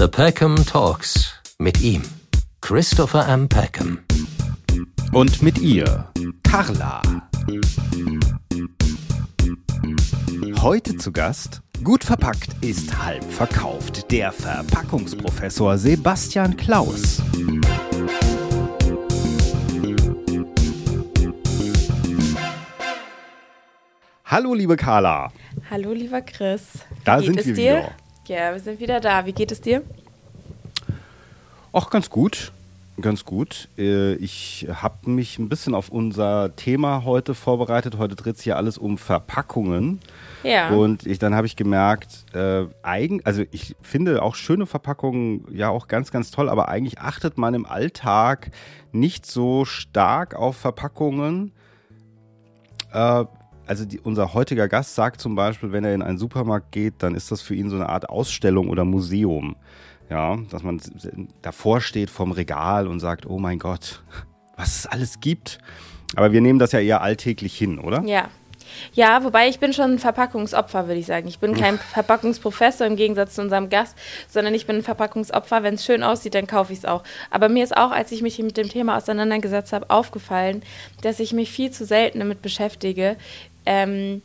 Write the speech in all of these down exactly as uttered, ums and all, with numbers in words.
The Peckham Talks. Mit ihm, Christopher M. Peckham. Und mit ihr, Carla. Heute zu Gast, gut verpackt ist halb verkauft, der Verpackungsprofessor Sebastian Klaus. Hallo liebe Carla. Hallo lieber Chris. Wie Da geht sind es wir dir? wieder. Ja, wir sind wieder da. Wie geht es dir? Ach, ganz gut. Ganz gut. Äh, Ich habe mich ein bisschen auf unser Thema heute vorbereitet. Heute dreht sich ja alles um Verpackungen. Ja. Und ich, dann habe ich gemerkt, äh, eigen, also ich finde auch schöne Verpackungen ja auch ganz, ganz toll, aber eigentlich achtet man im Alltag nicht so stark auf Verpackungen. Äh, also die, unser heutiger Gast sagt zum Beispiel, wenn er in einen Supermarkt geht, dann ist das für ihn so eine Art Ausstellung oder Museum. Ja, dass man davor steht vom Regal und sagt, oh mein Gott, was es alles gibt. Aber wir nehmen das ja eher alltäglich hin, oder? Ja. Ja, wobei ich bin schon ein Verpackungsopfer, würde ich sagen. Ich bin kein Verpackungsprofessor im Gegensatz zu unserem Gast, sondern ich bin ein Verpackungsopfer. Wenn es schön aussieht, dann kaufe ich es auch. Aber mir ist auch, als ich mich mit dem Thema auseinandergesetzt habe, aufgefallen, dass ich mich viel zu selten damit beschäftige, ähm,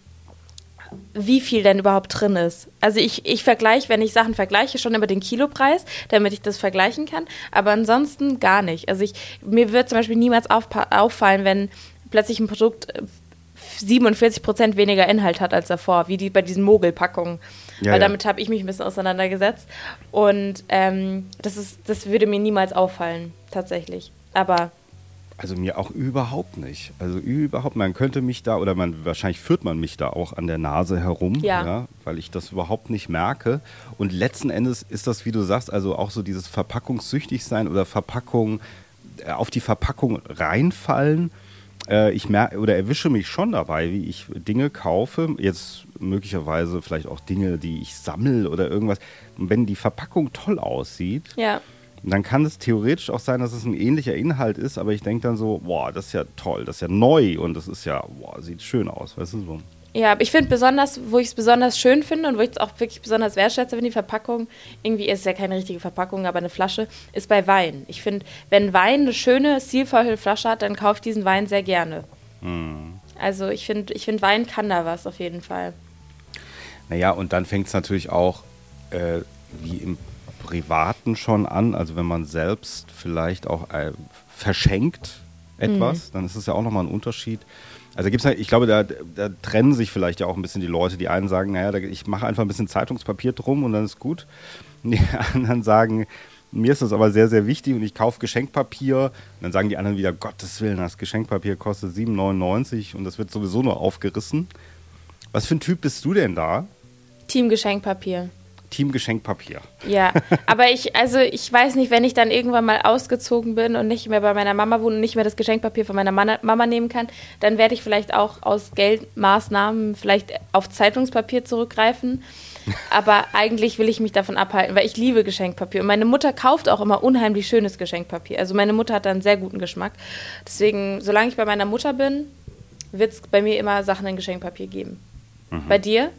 wie viel denn überhaupt drin ist. Also ich, ich vergleiche, wenn ich Sachen vergleiche, schon über den Kilopreis, damit ich das vergleichen kann, aber ansonsten gar nicht. Also ich, mir wird zum Beispiel niemals aufpa- auffallen, wenn plötzlich ein Produkt siebenundvierzig Prozent weniger Inhalt hat als davor, wie die bei diesen Mogelpackungen. Ja, Weil ja. damit habe ich mich ein bisschen auseinandergesetzt und ähm, das ist, das würde mir niemals auffallen, tatsächlich. Aber Also mir auch überhaupt nicht. Also überhaupt, man könnte mich da, oder man wahrscheinlich führt man mich da auch an der Nase herum, Ja. weil ich das überhaupt nicht merke. Und letzten Endes ist das, wie du sagst, also auch so dieses Verpackungssüchtig sein oder Verpackung, äh, auf die Verpackung reinfallen. Äh, ich merke oder erwische mich schon dabei, wie ich Dinge kaufe, jetzt möglicherweise vielleicht auch Dinge, die ich sammle oder irgendwas. Und wenn die Verpackung toll aussieht, ja, dann kann es theoretisch auch sein, dass es ein ähnlicher Inhalt ist, aber ich denke dann so, boah, das ist ja toll, das ist ja neu und das ist ja, boah, sieht schön aus, weißt du so. Ja, aber ich finde besonders, wo ich es besonders schön finde und wo ich es auch wirklich besonders wertschätze, wenn die Verpackung, irgendwie ist es ja keine richtige Verpackung, aber eine Flasche, ist bei Wein. Ich finde, wenn Wein eine schöne, stilvolle Flasche hat, dann kaufe ich diesen Wein sehr gerne. Hm. Also ich finde, ich find, Wein kann da was auf jeden Fall. Naja, und dann fängt es natürlich auch äh, wie im Privaten schon an, also wenn man selbst vielleicht auch äh, verschenkt etwas, mhm. dann ist es ja auch nochmal ein Unterschied. Also gibt's ja, ich glaube, da, da trennen sich vielleicht ja auch ein bisschen die Leute. Die einen sagen, naja, da, ich mache einfach ein bisschen Zeitungspapier drum und dann ist gut. Und die anderen sagen, mir ist das aber sehr, sehr wichtig und ich kaufe Geschenkpapier. Und dann sagen die anderen wieder, Gottes Willen, das Geschenkpapier kostet sieben neunundneunzig und das wird sowieso nur aufgerissen. Was für ein Typ bist du denn da? Team Geschenkpapier. Team Geschenkpapier. Ja, aber ich, also ich weiß nicht, wenn ich dann irgendwann mal ausgezogen bin und nicht mehr bei meiner Mama wohne und nicht mehr das Geschenkpapier von meiner Mana- Mama nehmen kann, dann werde ich vielleicht auch aus Geldmaßnahmen vielleicht auf Zeitungspapier zurückgreifen. Aber eigentlich will ich mich davon abhalten, weil ich liebe Geschenkpapier. Und meine Mutter kauft auch immer unheimlich schönes Geschenkpapier. Also meine Mutter hat da einen sehr guten Geschmack. Deswegen, solange ich bei meiner Mutter bin, wird es bei mir immer Sachen in Geschenkpapier geben. Mhm. Bei dir?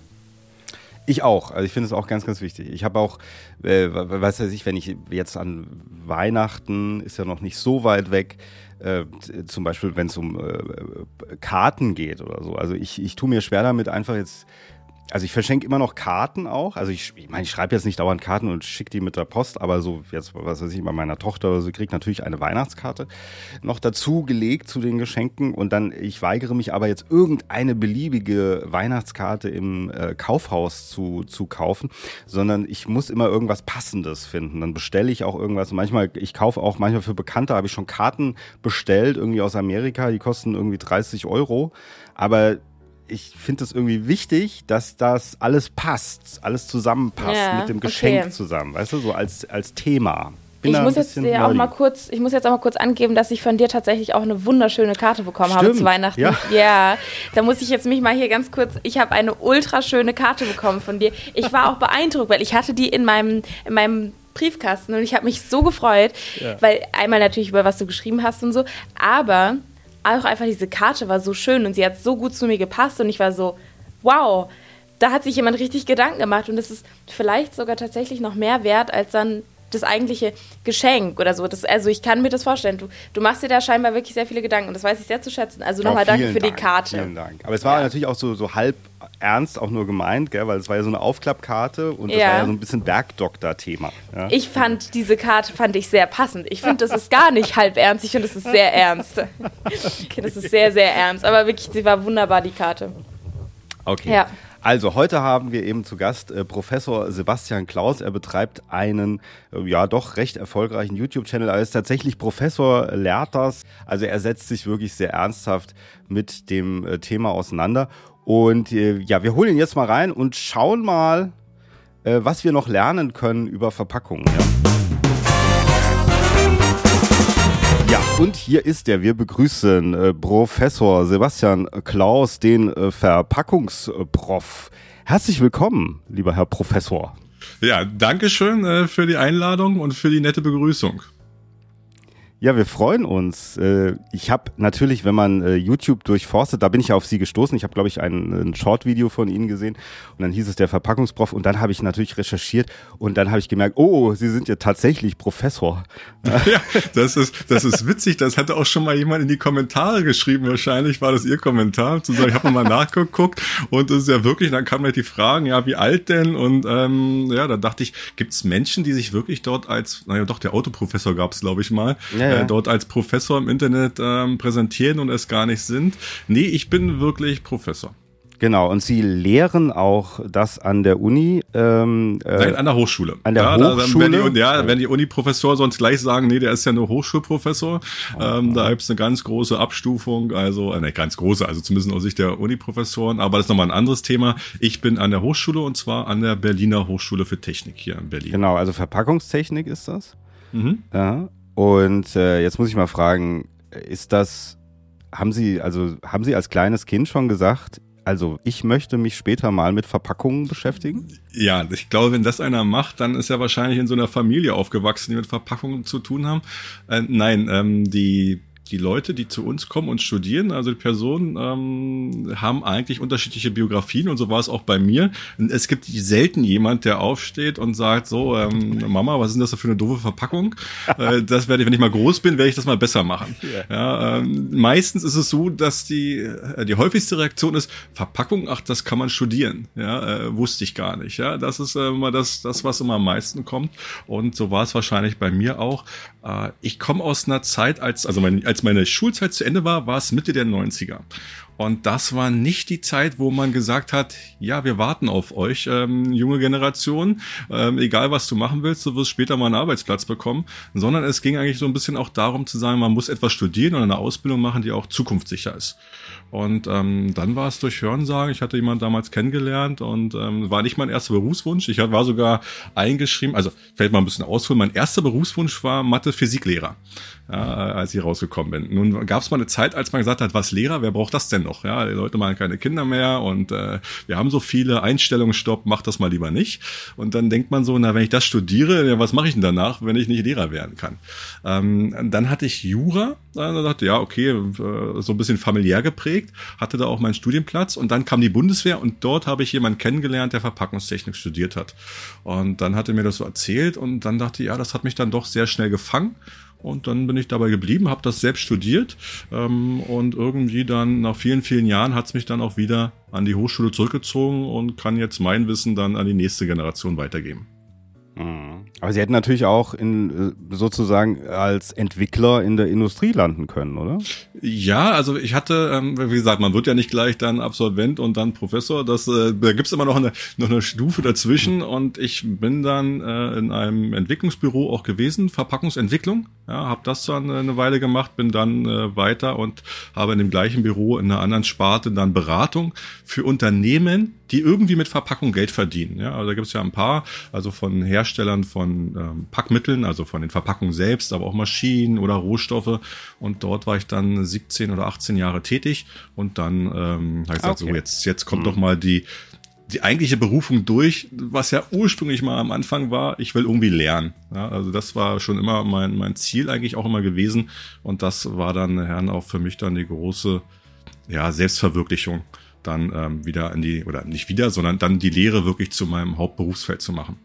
Ich auch. Also ich finde es auch ganz, ganz wichtig. Ich habe auch, äh, weiß ich, wenn ich jetzt an Weihnachten, ist ja noch nicht so weit weg, äh, zum Beispiel, wenn es um äh, Karten geht oder so. Also ich, ich tue mir schwer damit einfach jetzt, also ich verschenke immer noch Karten auch. Also ich, ich meine, ich schreibe jetzt nicht dauernd Karten und schicke die mit der Post, aber so jetzt, was weiß ich, bei meiner Tochter oder so, kriegt natürlich eine Weihnachtskarte noch dazu gelegt zu den Geschenken und dann, ich weigere mich aber jetzt irgendeine beliebige Weihnachtskarte im äh, Kaufhaus zu, zu kaufen, sondern ich muss immer irgendwas Passendes finden. Dann bestelle ich auch irgendwas. Manchmal, ich kaufe auch manchmal für Bekannte, habe ich schon Karten bestellt, irgendwie aus Amerika, die kosten irgendwie dreißig Euro, aber ich finde es irgendwie wichtig, dass das alles passt, alles zusammenpasst ja, mit dem Geschenk okay. zusammen, weißt du, so als, als Thema. Bin Ich muss jetzt ja auch mal kurz, ich muss jetzt auch mal kurz angeben, dass ich von dir tatsächlich auch eine wunderschöne Karte bekommen Stimmt. habe zu Weihnachten. Ja. ja, da muss ich jetzt mich mal hier ganz kurz, ich habe eine ultra schöne Karte bekommen von dir. Ich war auch beeindruckt, weil ich hatte die in meinem, in meinem Briefkasten und ich habe mich so gefreut, ja. weil einmal natürlich über was du geschrieben hast und so, aber auch einfach diese Karte war so schön und sie hat so gut zu mir gepasst und ich war so, wow, da hat sich jemand richtig Gedanken gemacht und das ist vielleicht sogar tatsächlich noch mehr wert als dann das eigentliche Geschenk oder so. Das, also ich kann mir das vorstellen. Du, du machst dir da scheinbar wirklich sehr viele Gedanken und das weiß ich sehr zu schätzen. Also nochmal danke für Dank, die Karte. Vielen Dank. Aber es war ja. natürlich auch so, so halb ernst auch nur gemeint, gell? Weil es war ja so eine Aufklappkarte und das ja. war ja so ein bisschen Bergdoktor-Thema. Ja? Ich fand diese Karte fand ich sehr passend. Ich finde, das ist gar nicht halb ernst. Ich finde, das ist sehr ernst. Okay, das ist sehr, sehr ernst. Aber wirklich, sie war wunderbar, die Karte. Okay. Ja. Also, heute haben wir eben zu Gast äh, Professor Sebastian Klaus. Er betreibt einen, äh, ja doch recht erfolgreichen YouTube-Channel. Er ist tatsächlich Professor, lehrt das. Also, er setzt sich wirklich sehr ernsthaft mit dem äh, Thema auseinander. Und äh, ja, wir holen ihn jetzt mal rein und schauen mal, äh, was wir noch lernen können über Verpackungen. Ja. Ja, und hier ist er. Wir begrüßen äh, Professor Sebastian Klaus, den äh, Verpackungsprof. Herzlich willkommen, lieber Herr Professor. Ja, danke schön äh, für die Einladung und für die nette Begrüßung. Ja, wir freuen uns. Äh, ich habe natürlich, wenn man äh, YouTube durchforstet, da bin ich ja auf Sie gestoßen. Ich habe, glaube ich, ein, ein Short-Video von Ihnen gesehen und dann hieß es der Verpackungsprof und dann habe ich natürlich recherchiert und dann habe ich gemerkt, oh, Sie sind ja tatsächlich Professor. Ja, das ist das ist witzig. Das hatte auch schon mal jemand in die Kommentare geschrieben. Wahrscheinlich war das Ihr Kommentar. Zu sagen, ich habe mal nachgeguckt und es ist ja wirklich, dann kamen halt die Fragen, ja, wie alt denn? Und ähm, ja, da dachte ich, gibt es Menschen, die sich wirklich dort als, naja doch, der Autoprofessor gab es, glaube ich mal, ja. Äh, dort als Professor im Internet ähm, präsentieren und es gar nicht sind. Nee, ich bin wirklich Professor. Genau, und Sie lehren auch das an der Uni? Ähm, äh, Nein, an der Hochschule. An der ja, Hochschule? Dann, wenn die, ja, wenn die Uni-Professor sonst gleich sagen, nee, der ist ja nur Hochschulprofessor, oh, ähm, da gibt es eine ganz große Abstufung, also, äh, nicht ganz große, also zumindest aus Sicht der Uni-Professoren, aber das ist nochmal ein anderes Thema. Ich bin an der Hochschule und zwar an der Berliner Hochschule für Technik hier in Berlin. Genau, also Verpackungstechnik ist das. Mhm. Ja. Und äh, jetzt muss ich mal fragen, ist das, haben Sie, also haben Sie als kleines Kind schon gesagt, also ich möchte mich später mal mit Verpackungen beschäftigen? Ja, ich glaube, wenn das einer macht, dann ist er wahrscheinlich in so einer Familie aufgewachsen, die mit Verpackungen zu tun haben. Äh, nein, ähm, die Die Leute, die zu uns kommen und studieren, also die Personen, ähm, haben eigentlich unterschiedliche Biografien und so war es auch bei mir. Und es gibt selten jemand, der aufsteht und sagt so, ähm, Mama, was ist denn das für eine doofe Verpackung? äh, das werde ich, wenn ich mal groß bin, werde ich das mal besser machen. Yeah. Ja, ähm, meistens ist es so, dass die äh, die häufigste Reaktion ist, Verpackung, ach, das kann man studieren. Ja, äh, wusste ich gar nicht. Ja, das ist äh, immer das, das, was immer am meisten kommt. Und so war es wahrscheinlich bei mir auch. Äh, ich komme aus einer Zeit, als also mein, als meine Schulzeit zu Ende war, war es Mitte der neunziger. Und das war nicht die Zeit, wo man gesagt hat, ja, wir warten auf euch, ähm, junge Generation, ähm, egal was du machen willst, du wirst später mal einen Arbeitsplatz bekommen, sondern es ging eigentlich so ein bisschen auch darum zu sagen, man muss etwas studieren und eine Ausbildung machen, die auch zukunftssicher ist. Und ähm, dann war es durch Hörensagen, ich hatte jemanden damals kennengelernt und ähm, war nicht mein erster Berufswunsch. Ich war sogar eingeschrieben, also vielleicht mal ein bisschen ausholen, mein erster Berufswunsch war Mathe-Physiklehrer, ja, als ich rausgekommen bin. Nun gab es mal eine Zeit, als man gesagt hat, was Lehrer, wer braucht das denn noch? Ja, die Leute machen keine Kinder mehr und äh, wir haben so viele, Einstellungsstopp, mach das mal lieber nicht. Und dann denkt man so, na, wenn ich das studiere, ja, was mache ich denn danach, wenn ich nicht Lehrer werden kann? Ähm, dann hatte ich Jura, dann dachte ja, okay, äh, so ein bisschen familiär geprägt, hatte da auch meinen Studienplatz und dann kam die Bundeswehr und dort habe ich jemanden kennengelernt, der Verpackungstechnik studiert hat. Und dann hat er mir das so erzählt und dann dachte ich, ja, das hat mich dann doch sehr schnell gefangen. Und dann bin ich dabei geblieben, habe das selbst studiert ähm, und irgendwie dann nach vielen, vielen Jahren hat es mich dann auch wieder an die Hochschule zurückgezogen und kann jetzt mein Wissen dann an die nächste Generation weitergeben. Aber Sie hätten natürlich auch in, sozusagen als Entwickler in der Industrie landen können, oder? Ja, also ich hatte, ähm, wie gesagt, man wird ja nicht gleich dann Absolvent und dann Professor. Das, äh, da gibt's immer noch eine, noch eine Stufe dazwischen und ich bin dann äh, in einem Entwicklungsbüro auch gewesen, Verpackungsentwicklung. Ja, habe das dann eine Weile gemacht, bin dann äh, weiter und habe in dem gleichen Büro in einer anderen Sparte dann Beratung für Unternehmen, die irgendwie mit Verpackung Geld verdienen. Ja, also da gibt's ja ein paar, also von Herstellern von ähm, Packmitteln, also von den Verpackungen selbst, aber auch Maschinen oder Rohstoffe. Und dort war ich dann siebzehn oder achtzehn Jahre tätig. Und dann ähm, habe ich gesagt, okay. so jetzt jetzt kommt mhm. doch mal die die eigentliche Berufung durch, was ja ursprünglich mal am Anfang war, ich will irgendwie lernen. Ja, also das war schon immer mein mein Ziel eigentlich auch immer gewesen. Und das war dann, Herrn, auch für mich dann die große ja Selbstverwirklichung. dann ähm, wieder in die, oder nicht wieder, sondern dann die Lehre wirklich zu meinem Hauptberufsfeld zu machen.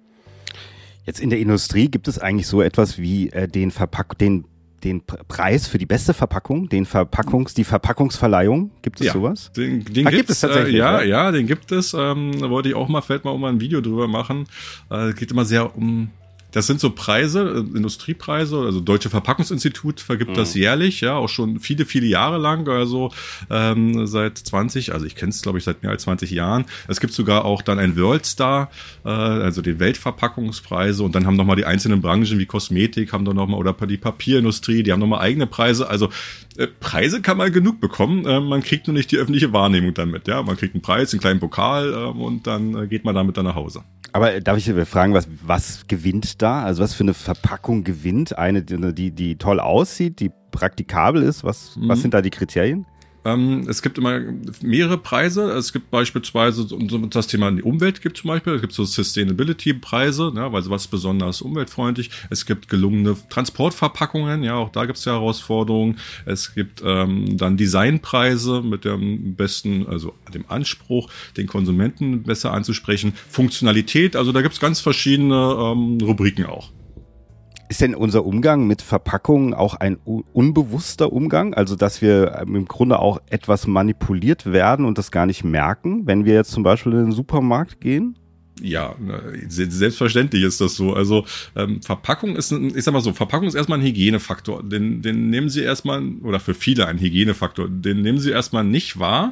Jetzt in der Industrie gibt es eigentlich so etwas wie äh, den Verpack, den den Preis für die beste Verpackung, den Verpackungs, die Verpackungsverleihung, gibt es ja, sowas? Den, den Ach, gibt es tatsächlich. Äh, ja, ja, ja, den gibt es. Ähm, da wollte ich auch mal, vielleicht mal um ein Video drüber machen. Äh, geht immer sehr um. Das sind so Preise, Industriepreise, also Deutsche Verpackungsinstitut vergibt mhm. das jährlich, ja, auch schon viele, viele Jahre lang, also ähm, seit zwanzig, also ich kenne es, glaube ich, seit mehr als zwanzig Jahren. Es gibt sogar auch dann ein Worldstar, äh, also die Weltverpackungspreise, und dann haben nochmal die einzelnen Branchen wie Kosmetik, haben dann nochmal, oder die Papierindustrie, die haben nochmal eigene Preise. Also äh, Preise kann man genug bekommen, äh, man kriegt nur nicht die öffentliche Wahrnehmung damit, ja. Man kriegt einen Preis, einen kleinen Pokal, äh, und dann äh, geht man damit dann nach Hause. Aber darf ich fragen, was, was gewinnt da? Also was für eine Verpackung gewinnt? Eine, die, die toll aussieht, die praktikabel ist? Was, mhm. was sind da die Kriterien? Ähm, es gibt immer mehrere Preise. Es gibt beispielsweise, um das Thema die Umwelt gibt zum Beispiel, es gibt so Sustainability-Preise, ja, weil was besonders umweltfreundlich. Es gibt gelungene Transportverpackungen, ja, auch da gibt es ja Herausforderungen. Es gibt ähm, dann Designpreise mit dem besten, also dem Anspruch, den Konsumenten besser anzusprechen. Funktionalität, also da gibt es ganz verschiedene ähm, Rubriken auch. Ist denn unser Umgang mit Verpackungen auch ein unbewusster Umgang? Also, dass wir im Grunde auch etwas manipuliert werden und das gar nicht merken, wenn wir jetzt zum Beispiel in den Supermarkt gehen? Ja, selbstverständlich ist das so. Also ähm, Verpackung ist, ein, ich sag mal so, Verpackung ist erstmal ein Hygienefaktor. Den, den nehmen Sie erstmal, oder für viele ein Hygienefaktor, den nehmen Sie erstmal nicht wahr,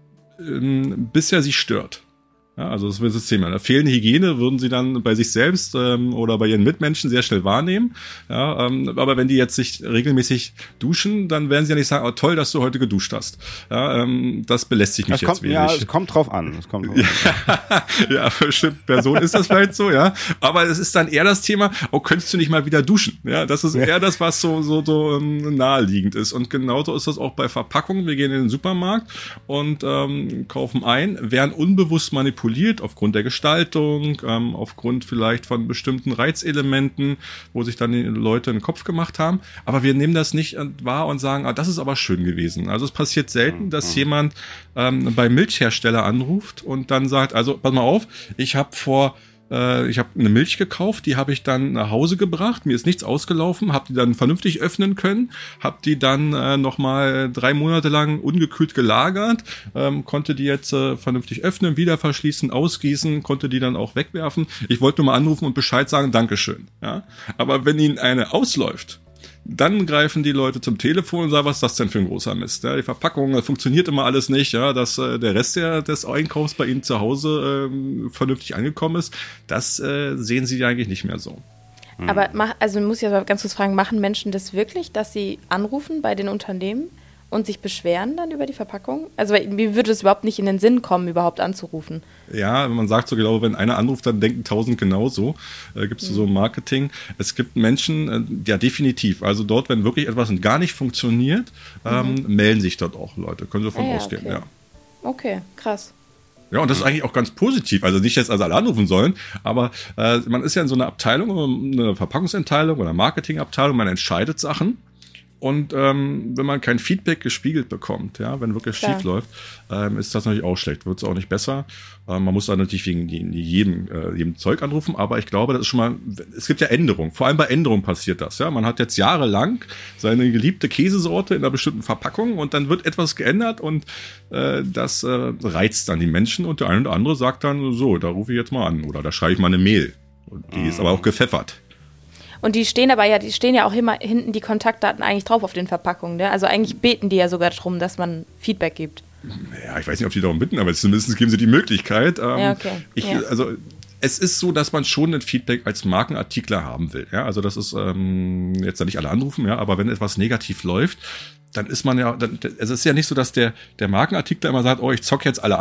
ähm, bis er Sie stört. Ja, also das ist das Thema. Da fehlende Hygiene würden sie dann bei sich selbst ähm, oder bei ihren Mitmenschen sehr schnell wahrnehmen. Ja, ähm, aber wenn die jetzt sich regelmäßig duschen, dann werden sie ja nicht sagen, oh, toll, dass du heute geduscht hast. Ja, ähm, das belästigt mich das jetzt kommt, wenig. Ja, es kommt drauf an. Es kommt drauf an. Ja, für bestimmte Personen ist das vielleicht so, ja. Aber es ist dann eher das Thema, oh, könntest du nicht mal wieder duschen? Ja, das ist eher das, was so so, so ähm, naheliegend ist. Und genauso ist das auch bei Verpackungen. Wir gehen in den Supermarkt und ähm, kaufen ein, werden unbewusst manipuliert aufgrund der Gestaltung, ähm, aufgrund vielleicht von bestimmten Reizelementen, wo sich dann die Leute in den Kopf gemacht haben. Aber wir nehmen das nicht wahr und sagen, ah, das ist aber schön gewesen. Also es passiert selten, dass jemand ähm, bei Milchhersteller anruft und dann sagt, also pass mal auf, ich habe vor Ich habe eine Milch gekauft, die habe ich dann nach Hause gebracht, mir ist nichts ausgelaufen, habe die dann vernünftig öffnen können, habe die dann äh, nochmal drei Monate lang ungekühlt gelagert, ähm, konnte die jetzt äh, vernünftig öffnen, wieder verschließen, ausgießen, konnte die dann auch wegwerfen. Ich wollte nur mal anrufen und Bescheid sagen, Dankeschön. Ja? Aber wenn Ihnen eine ausläuft, dann greifen die Leute zum Telefon und sagen, was ist das denn für ein großer Mist? Ja, die Verpackung, das funktioniert immer alles nicht, ja, dass äh, der Rest der, des Einkaufs bei Ihnen zu Hause äh, vernünftig angekommen ist, das äh, sehen Sie eigentlich nicht mehr so. Aber mach, also muss ich aber ganz kurz fragen, machen Menschen das wirklich, dass sie anrufen bei den Unternehmen und sich beschweren dann über die Verpackung? Also mir würde es überhaupt nicht in den Sinn kommen, überhaupt anzurufen. Ja, man sagt so, genau, wenn einer anruft, dann denken tausend genauso. Äh, gibt es mhm. so Marketing. Es gibt Menschen, äh, ja definitiv, also dort, wenn wirklich etwas gar nicht funktioniert, ähm, mhm. melden sich dort auch Leute. Können Sie davon ah, ja, ausgehen, okay. ja. Okay, krass. Ja, und das ist eigentlich auch ganz positiv. Also nicht, dass also alle anrufen sollen, aber äh, man ist ja in so einer Abteilung, eine Verpackungsabteilung oder Marketingabteilung, man entscheidet Sachen. Und ähm, wenn man kein Feedback gespiegelt bekommt, ja, wenn wirklich Klar. schief läuft, ähm, ist das natürlich auch schlecht, wird es auch nicht besser. Ähm, man muss dann natürlich wegen jedem, äh, jedem Zeug anrufen, aber ich glaube, das ist schon mal, es gibt ja Änderungen, vor allem bei Änderungen passiert das, ja. Man hat jetzt jahrelang seine geliebte Käsesorte in einer bestimmten Verpackung und dann wird etwas geändert und äh, das äh, reizt dann die Menschen und der eine oder andere sagt dann, so, da rufe ich jetzt mal an oder da schreibe ich mal eine Mail. Und die mhm. ist aber auch gepfeffert. Und die stehen aber ja, die stehen ja auch immer hinten die Kontaktdaten eigentlich drauf auf den Verpackungen, ne? Also eigentlich beten die ja sogar darum, dass man Feedback gibt. Ja, ich weiß nicht, ob die darum bitten, aber zumindest geben sie die Möglichkeit. Ähm, ja, okay. Ich, ja. Also es ist so, dass man schon ein Feedback als Markenartikler haben will. Ja, also das ist ähm, jetzt da nicht alle anrufen, ja, aber wenn etwas negativ läuft, dann ist man ja, dann, es ist ja nicht so, dass der der Markenartikler immer sagt, oh, ich zock jetzt alle ab,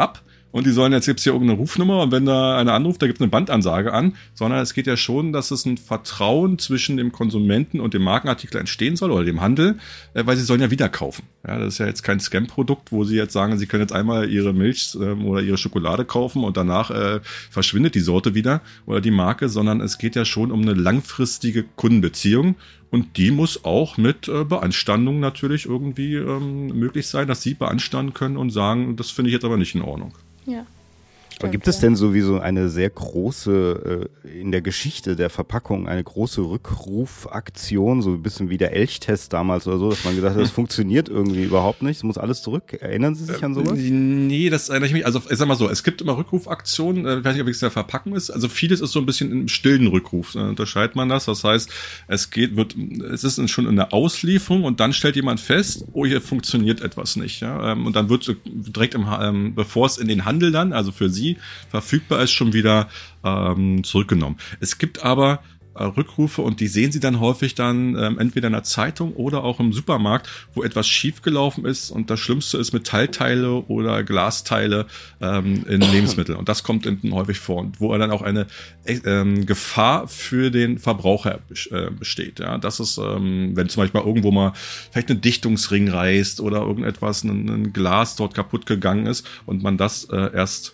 und die sollen, jetzt gibt's hier irgendeine Rufnummer und wenn da einer anruft, da gibt's eine Bandansage an, sondern es geht ja schon, dass es ein Vertrauen zwischen dem Konsumenten und dem Markenartikler entstehen soll oder dem Handel, äh, weil sie sollen ja wieder kaufen. Ja, das ist ja jetzt kein Scam-Produkt, wo sie jetzt sagen, sie können jetzt einmal ihre Milch äh, oder ihre Schokolade kaufen und danach äh, verschwindet die Sorte wieder oder die Marke, sondern es geht ja schon um eine langfristige Kundenbeziehung. Und die muss auch mit äh, Beanstandung natürlich irgendwie ähm, möglich sein, dass sie beanstanden können und sagen, das finde ich jetzt aber nicht in Ordnung. Ja. Aber gibt es denn sowieso eine sehr große, äh, in der Geschichte der Verpackung, eine große Rückrufaktion, so ein bisschen wie der Elchtest damals oder so, dass man gesagt hat, das funktioniert irgendwie überhaupt nicht, es muss alles zurück. Erinnern Sie sich an sowas? Nee, das erinnere ich mich, also ich sag mal so, es gibt immer Rückrufaktionen, ich weiß nicht, ob es der Verpackung ist, also vieles ist so ein bisschen im stillen Rückruf, da unterscheidet man das, das heißt, es geht, wird, es ist schon in der Auslieferung und dann stellt jemand fest, oh, hier funktioniert etwas nicht, ja, und dann wird direkt im, bevor es in den Handel dann, also für Sie verfügbar ist, schon wieder ähm, zurückgenommen. Es gibt aber äh, Rückrufe und die sehen Sie dann häufig dann ähm, entweder in der Zeitung oder auch im Supermarkt, wo etwas schiefgelaufen ist und das Schlimmste ist Metallteile oder Glasteile ähm, in Lebensmitteln und das kommt hinten häufig vor und wo dann auch eine äh, Gefahr für den Verbraucher äh, besteht. Ja, das ist, ähm, wenn zum Beispiel irgendwo mal vielleicht ein Dichtungsring reißt oder irgendetwas, ein, ein Glas dort kaputt gegangen ist und man das äh, erst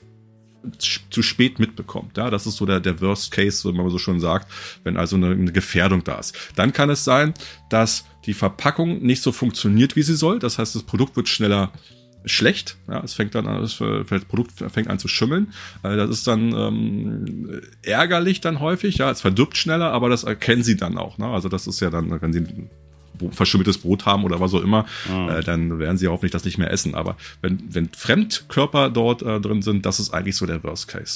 zu spät mitbekommt. Ja, das ist so der, der Worst Case, wie man so schon sagt, wenn also eine, eine Gefährdung da ist. Dann kann es sein, dass die Verpackung nicht so funktioniert, wie sie soll. Das heißt, das Produkt wird schneller schlecht. Ja, es fängt dann an, das Produkt fängt an zu schimmeln. Das ist dann ähm, ärgerlich dann häufig. Ja, es verdirbt schneller, aber das erkennen sie dann auch. Ne? Also das ist ja dann, wenn sie verschimmeltes Brot haben oder was auch immer, mhm. äh, dann werden sie hoffentlich das nicht mehr essen. Aber wenn, wenn Fremdkörper dort äh, drin sind, das ist eigentlich so der Worst Case.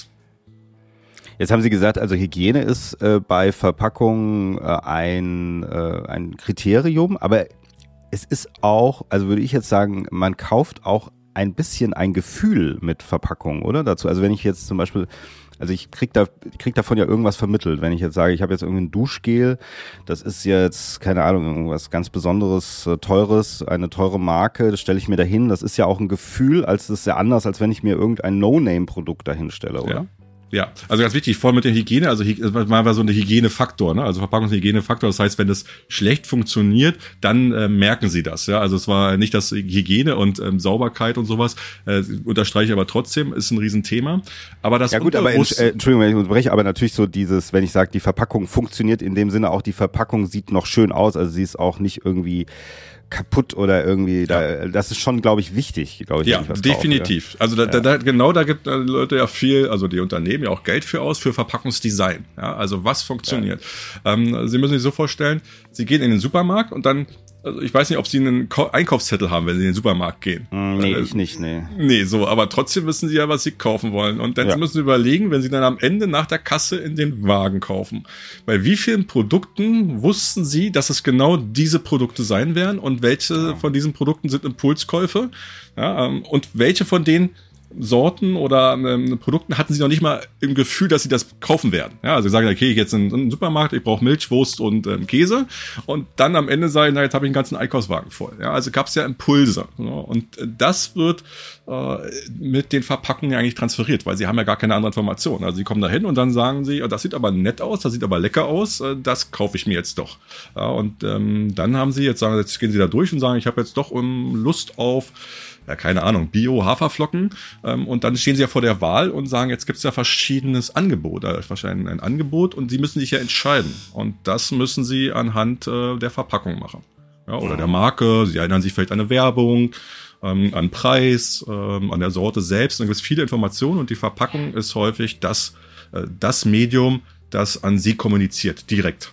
Jetzt haben Sie gesagt, also Hygiene ist äh, bei Verpackungen äh, ein, äh, ein Kriterium, aber es ist auch, also würde ich jetzt sagen, man kauft auch ein bisschen ein Gefühl mit Verpackungen, oder? Dazu, also wenn ich jetzt zum Beispiel, also ich krieg da, krieg davon ja irgendwas vermittelt. Wenn ich jetzt sage, ich habe jetzt irgendwie ein Duschgel, das ist jetzt, keine Ahnung, irgendwas ganz Besonderes, äh, Teures, eine teure Marke, das stelle ich mir dahin. Das ist ja auch ein Gefühl, als das ist ja anders, als wenn ich mir irgendein No-Name-Produkt dahin stelle, oder? Ja. Ja, also ganz wichtig, vor allem mit der Hygiene, also mal war so eine Hygienefaktor, ne? Also Verpackungshygienefaktor, das heißt, wenn das schlecht funktioniert, dann äh, merken Sie das, ja. Also es war nicht das Hygiene und ähm, Sauberkeit und sowas, äh, unterstreiche ich aber trotzdem, ist ein Riesenthema. Aber das ja gut, aber ent, äh, Entschuldigung, wenn ich unterbreche, aber natürlich so dieses, wenn ich sage, die Verpackung funktioniert in dem Sinne auch, die Verpackung sieht noch schön aus, also sie ist auch nicht irgendwie kaputt oder irgendwie, ja. da, das ist schon, glaube ich, wichtig, glaube ich. Ja, ich definitiv. Kaufe, ja. Also da, da, da, genau, da gibt Leute ja viel, also die Unternehmen ja auch Geld für aus, für Verpackungsdesign. Ja, also was funktioniert. Ja. Ähm, Sie müssen sich so vorstellen, Sie gehen in den Supermarkt und dann, also ich weiß nicht, ob Sie einen Einkaufszettel haben, wenn Sie in den Supermarkt gehen. Mm, nee, äh, ich nicht, nee. Nee, so, aber trotzdem wissen Sie ja, was Sie kaufen wollen. Und dann ja. müssen Sie überlegen, wenn Sie dann am Ende nach der Kasse in den Wagen kaufen. Bei wie vielen Produkten wussten Sie, dass es genau diese Produkte sein werden und welche ja. von diesen Produkten sind Impulskäufe? Ja, ähm, und welche von denen Sorten oder ähm, Produkten hatten sie noch nicht mal im Gefühl, dass sie das kaufen werden. Ja, also sie sagen, okay, ich jetzt in, in den Supermarkt, ich brauche Milch, Wurst und ähm, Käse und dann am Ende sagen, na, jetzt habe ich einen ganzen Einkaufswagen voll. Ja, also gab es ja Impulse. Ja, und das wird äh, mit den Verpackungen eigentlich transferiert, weil sie haben ja gar keine andere Information. Also sie kommen da hin und dann sagen sie, oh, das sieht aber nett aus, das sieht aber lecker aus, äh, das kaufe ich mir jetzt doch. Ja, und ähm, dann haben sie jetzt, sagen, jetzt gehen sie da durch und sagen, ich habe jetzt doch um, Lust auf ja, keine Ahnung, Bio-Haferflocken, ähm, und dann stehen sie ja vor der Wahl und sagen, jetzt gibt's ja verschiedenes Angebot, äh, wahrscheinlich ein Angebot und sie müssen sich ja entscheiden und das müssen sie anhand äh, der Verpackung machen, ja, oder der Marke, sie erinnern sich vielleicht an eine Werbung, ähm, an Preis, ähm, an der Sorte selbst, dann gibt's viele Informationen und die Verpackung ist häufig das, äh, das Medium, das an sie kommuniziert, direkt.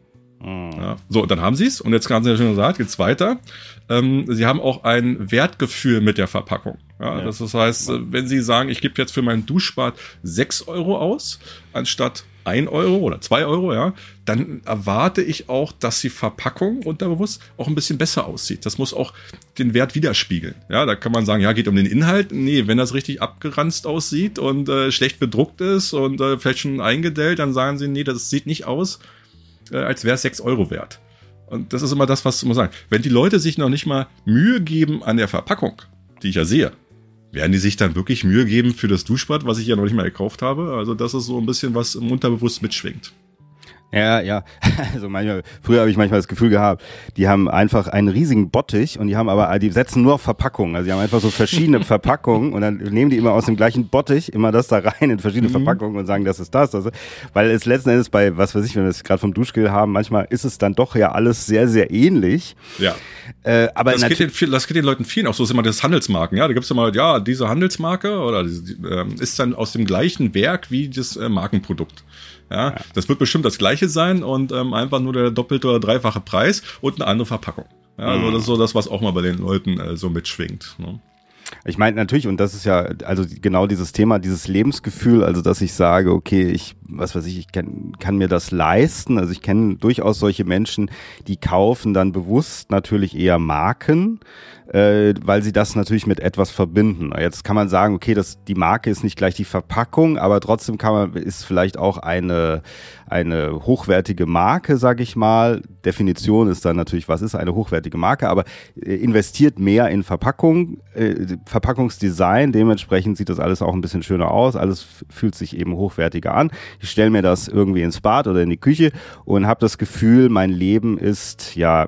Ja, so, dann haben sie es und jetzt haben sie ja schon gesagt, geht's weiter. Ähm, sie haben auch ein Wertgefühl mit der Verpackung. Ja, ja. Das, das heißt, wenn sie sagen, ich gebe jetzt für meinen Duschbad sechs Euro aus, anstatt ein Euro oder zwei Euro, ja, dann erwarte ich auch, dass die Verpackung unterbewusst auch ein bisschen besser aussieht. Das muss auch den Wert widerspiegeln. Ja, da kann man sagen, ja, geht um den Inhalt. Nee, wenn das richtig abgeranzt aussieht und äh, schlecht bedruckt ist und äh, vielleicht schon eingedellt, dann sagen sie, nee, das sieht nicht aus, als wäre es sechs Euro wert. Und das ist immer das, was man sagen. Wenn die Leute sich noch nicht mal Mühe geben an der Verpackung, die ich ja sehe, werden die sich dann wirklich Mühe geben für das Duschbad, was ich ja noch nicht mal gekauft habe? Also das ist so ein bisschen, was im Unterbewusst mitschwingt. Ja, ja. Also manchmal, früher habe ich manchmal das Gefühl gehabt, die haben einfach einen riesigen Bottich und die haben aber, die setzen nur auf Verpackungen. Also die haben einfach so verschiedene Verpackungen und dann nehmen die immer aus dem gleichen Bottich immer das da rein in verschiedene mhm. Verpackungen und sagen, das ist das, das ist, weil es letzten Endes bei, was weiß ich, wenn wir es gerade vom Duschgel haben, manchmal ist es dann doch ja alles sehr, sehr ähnlich. Ja. Äh, aber das, geht den, das geht den Leuten vielen auch so, ist immer das Handelsmarken, ja, da gibt's immer, ja, diese Handelsmarke oder diese, äh, ist dann aus dem gleichen Werk wie das äh, Markenprodukt. Ja, ja, das wird bestimmt das Gleiche sein und ähm, einfach nur der doppelte oder dreifache Preis und eine andere Verpackung. Ja, also das ist so das, was auch mal bei den Leuten äh, so mitschwingt. Ne? Ich meine natürlich, und das ist ja also genau dieses Thema, dieses Lebensgefühl, also dass ich sage, okay, ich, was weiß ich, ich kann, kann mir das leisten. Also ich kenne durchaus solche Menschen, die kaufen dann bewusst natürlich eher Marken, äh, weil sie das natürlich mit etwas verbinden. Jetzt kann man sagen, okay, das, die Marke ist nicht gleich die Verpackung, aber trotzdem kann man, ist vielleicht auch eine, eine hochwertige Marke, sage ich mal. Definition ist dann natürlich, was ist eine hochwertige Marke, aber äh, investiert mehr in Verpackung, äh, Verpackungsdesign, dementsprechend sieht das alles auch ein bisschen schöner aus, alles f- fühlt sich eben hochwertiger an. Ich stelle mir das irgendwie ins Bad oder in die Küche und habe das Gefühl, mein Leben ist ja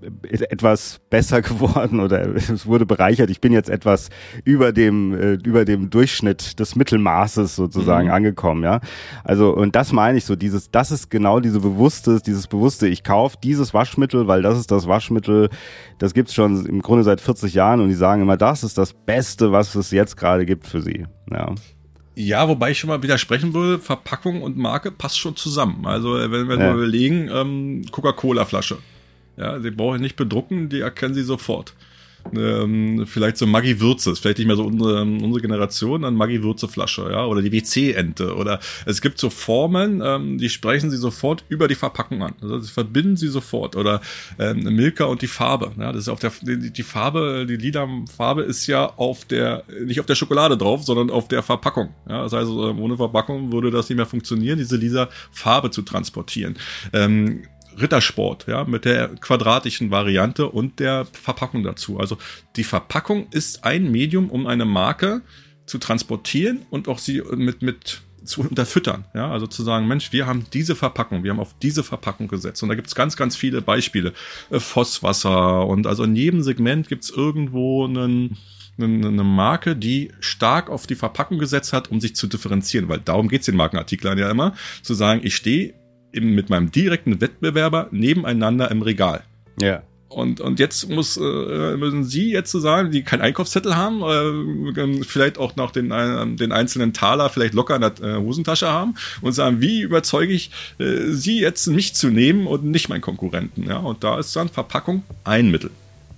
etwas besser geworden oder es wurde bereichert. Ich bin jetzt etwas über dem äh, über dem Durchschnitt des Mittelmaßes sozusagen mhm. angekommen, ja. Also und das meine ich so, dieses, das ist genau diese bewusste, dieses bewusste, ich kaufe dieses Waschmittel, weil das ist das Waschmittel, das gibt's schon im Grunde seit vierzig Jahren und die sagen immer, das ist das Beste, was es jetzt gerade gibt für sie, ja. Ja, wobei ich schon mal widersprechen würde, Verpackung und Marke passt schon zusammen. Also wenn wir ja. mal überlegen, ähm, Coca-Cola-Flasche. Ja, die brauche ich nicht bedrucken, die erkennen sie sofort. Ähm, vielleicht so Maggi Würze, vielleicht nicht mehr so unsere, unsere Generation, dann Maggi Würze Flasche, ja, oder die W C-Ente, oder es gibt so Formeln, ähm, die sprechen sie sofort über die Verpackung an, also sie verbinden sie sofort, oder ähm, Milka und die Farbe, ja, das ist auf der, die, die Farbe, die lila Farbe ist ja auf der, nicht auf der Schokolade drauf, sondern auf der Verpackung, ja, das heißt, ohne Verpackung würde das nicht mehr funktionieren, diese lila Farbe zu transportieren. Ähm, Rittersport, ja, mit der quadratischen Variante und der Verpackung dazu. Also die Verpackung ist ein Medium, um eine Marke zu transportieren und auch sie mit, mit zu unterfüttern. Ja, also zu sagen, Mensch, wir haben diese Verpackung, wir haben auf diese Verpackung gesetzt. Und da gibt es ganz, ganz viele Beispiele. Vosswasser und also in jedem Segment gibt es irgendwo einen eine Marke, die stark auf die Verpackung gesetzt hat, um sich zu differenzieren, weil darum geht es den Markenartiklern ja immer, zu sagen, ich stehe mit meinem direkten Wettbewerber nebeneinander im Regal. Ja. Und, und jetzt muss, äh, müssen Sie jetzt so sagen, die keinen Einkaufszettel haben, äh, vielleicht auch noch den, äh, den einzelnen Taler vielleicht locker in der äh, Hosentasche haben und sagen, wie überzeuge ich äh, Sie jetzt, mich zu nehmen und nicht meinen Konkurrenten. Ja? Und da ist dann Verpackung ein Mittel.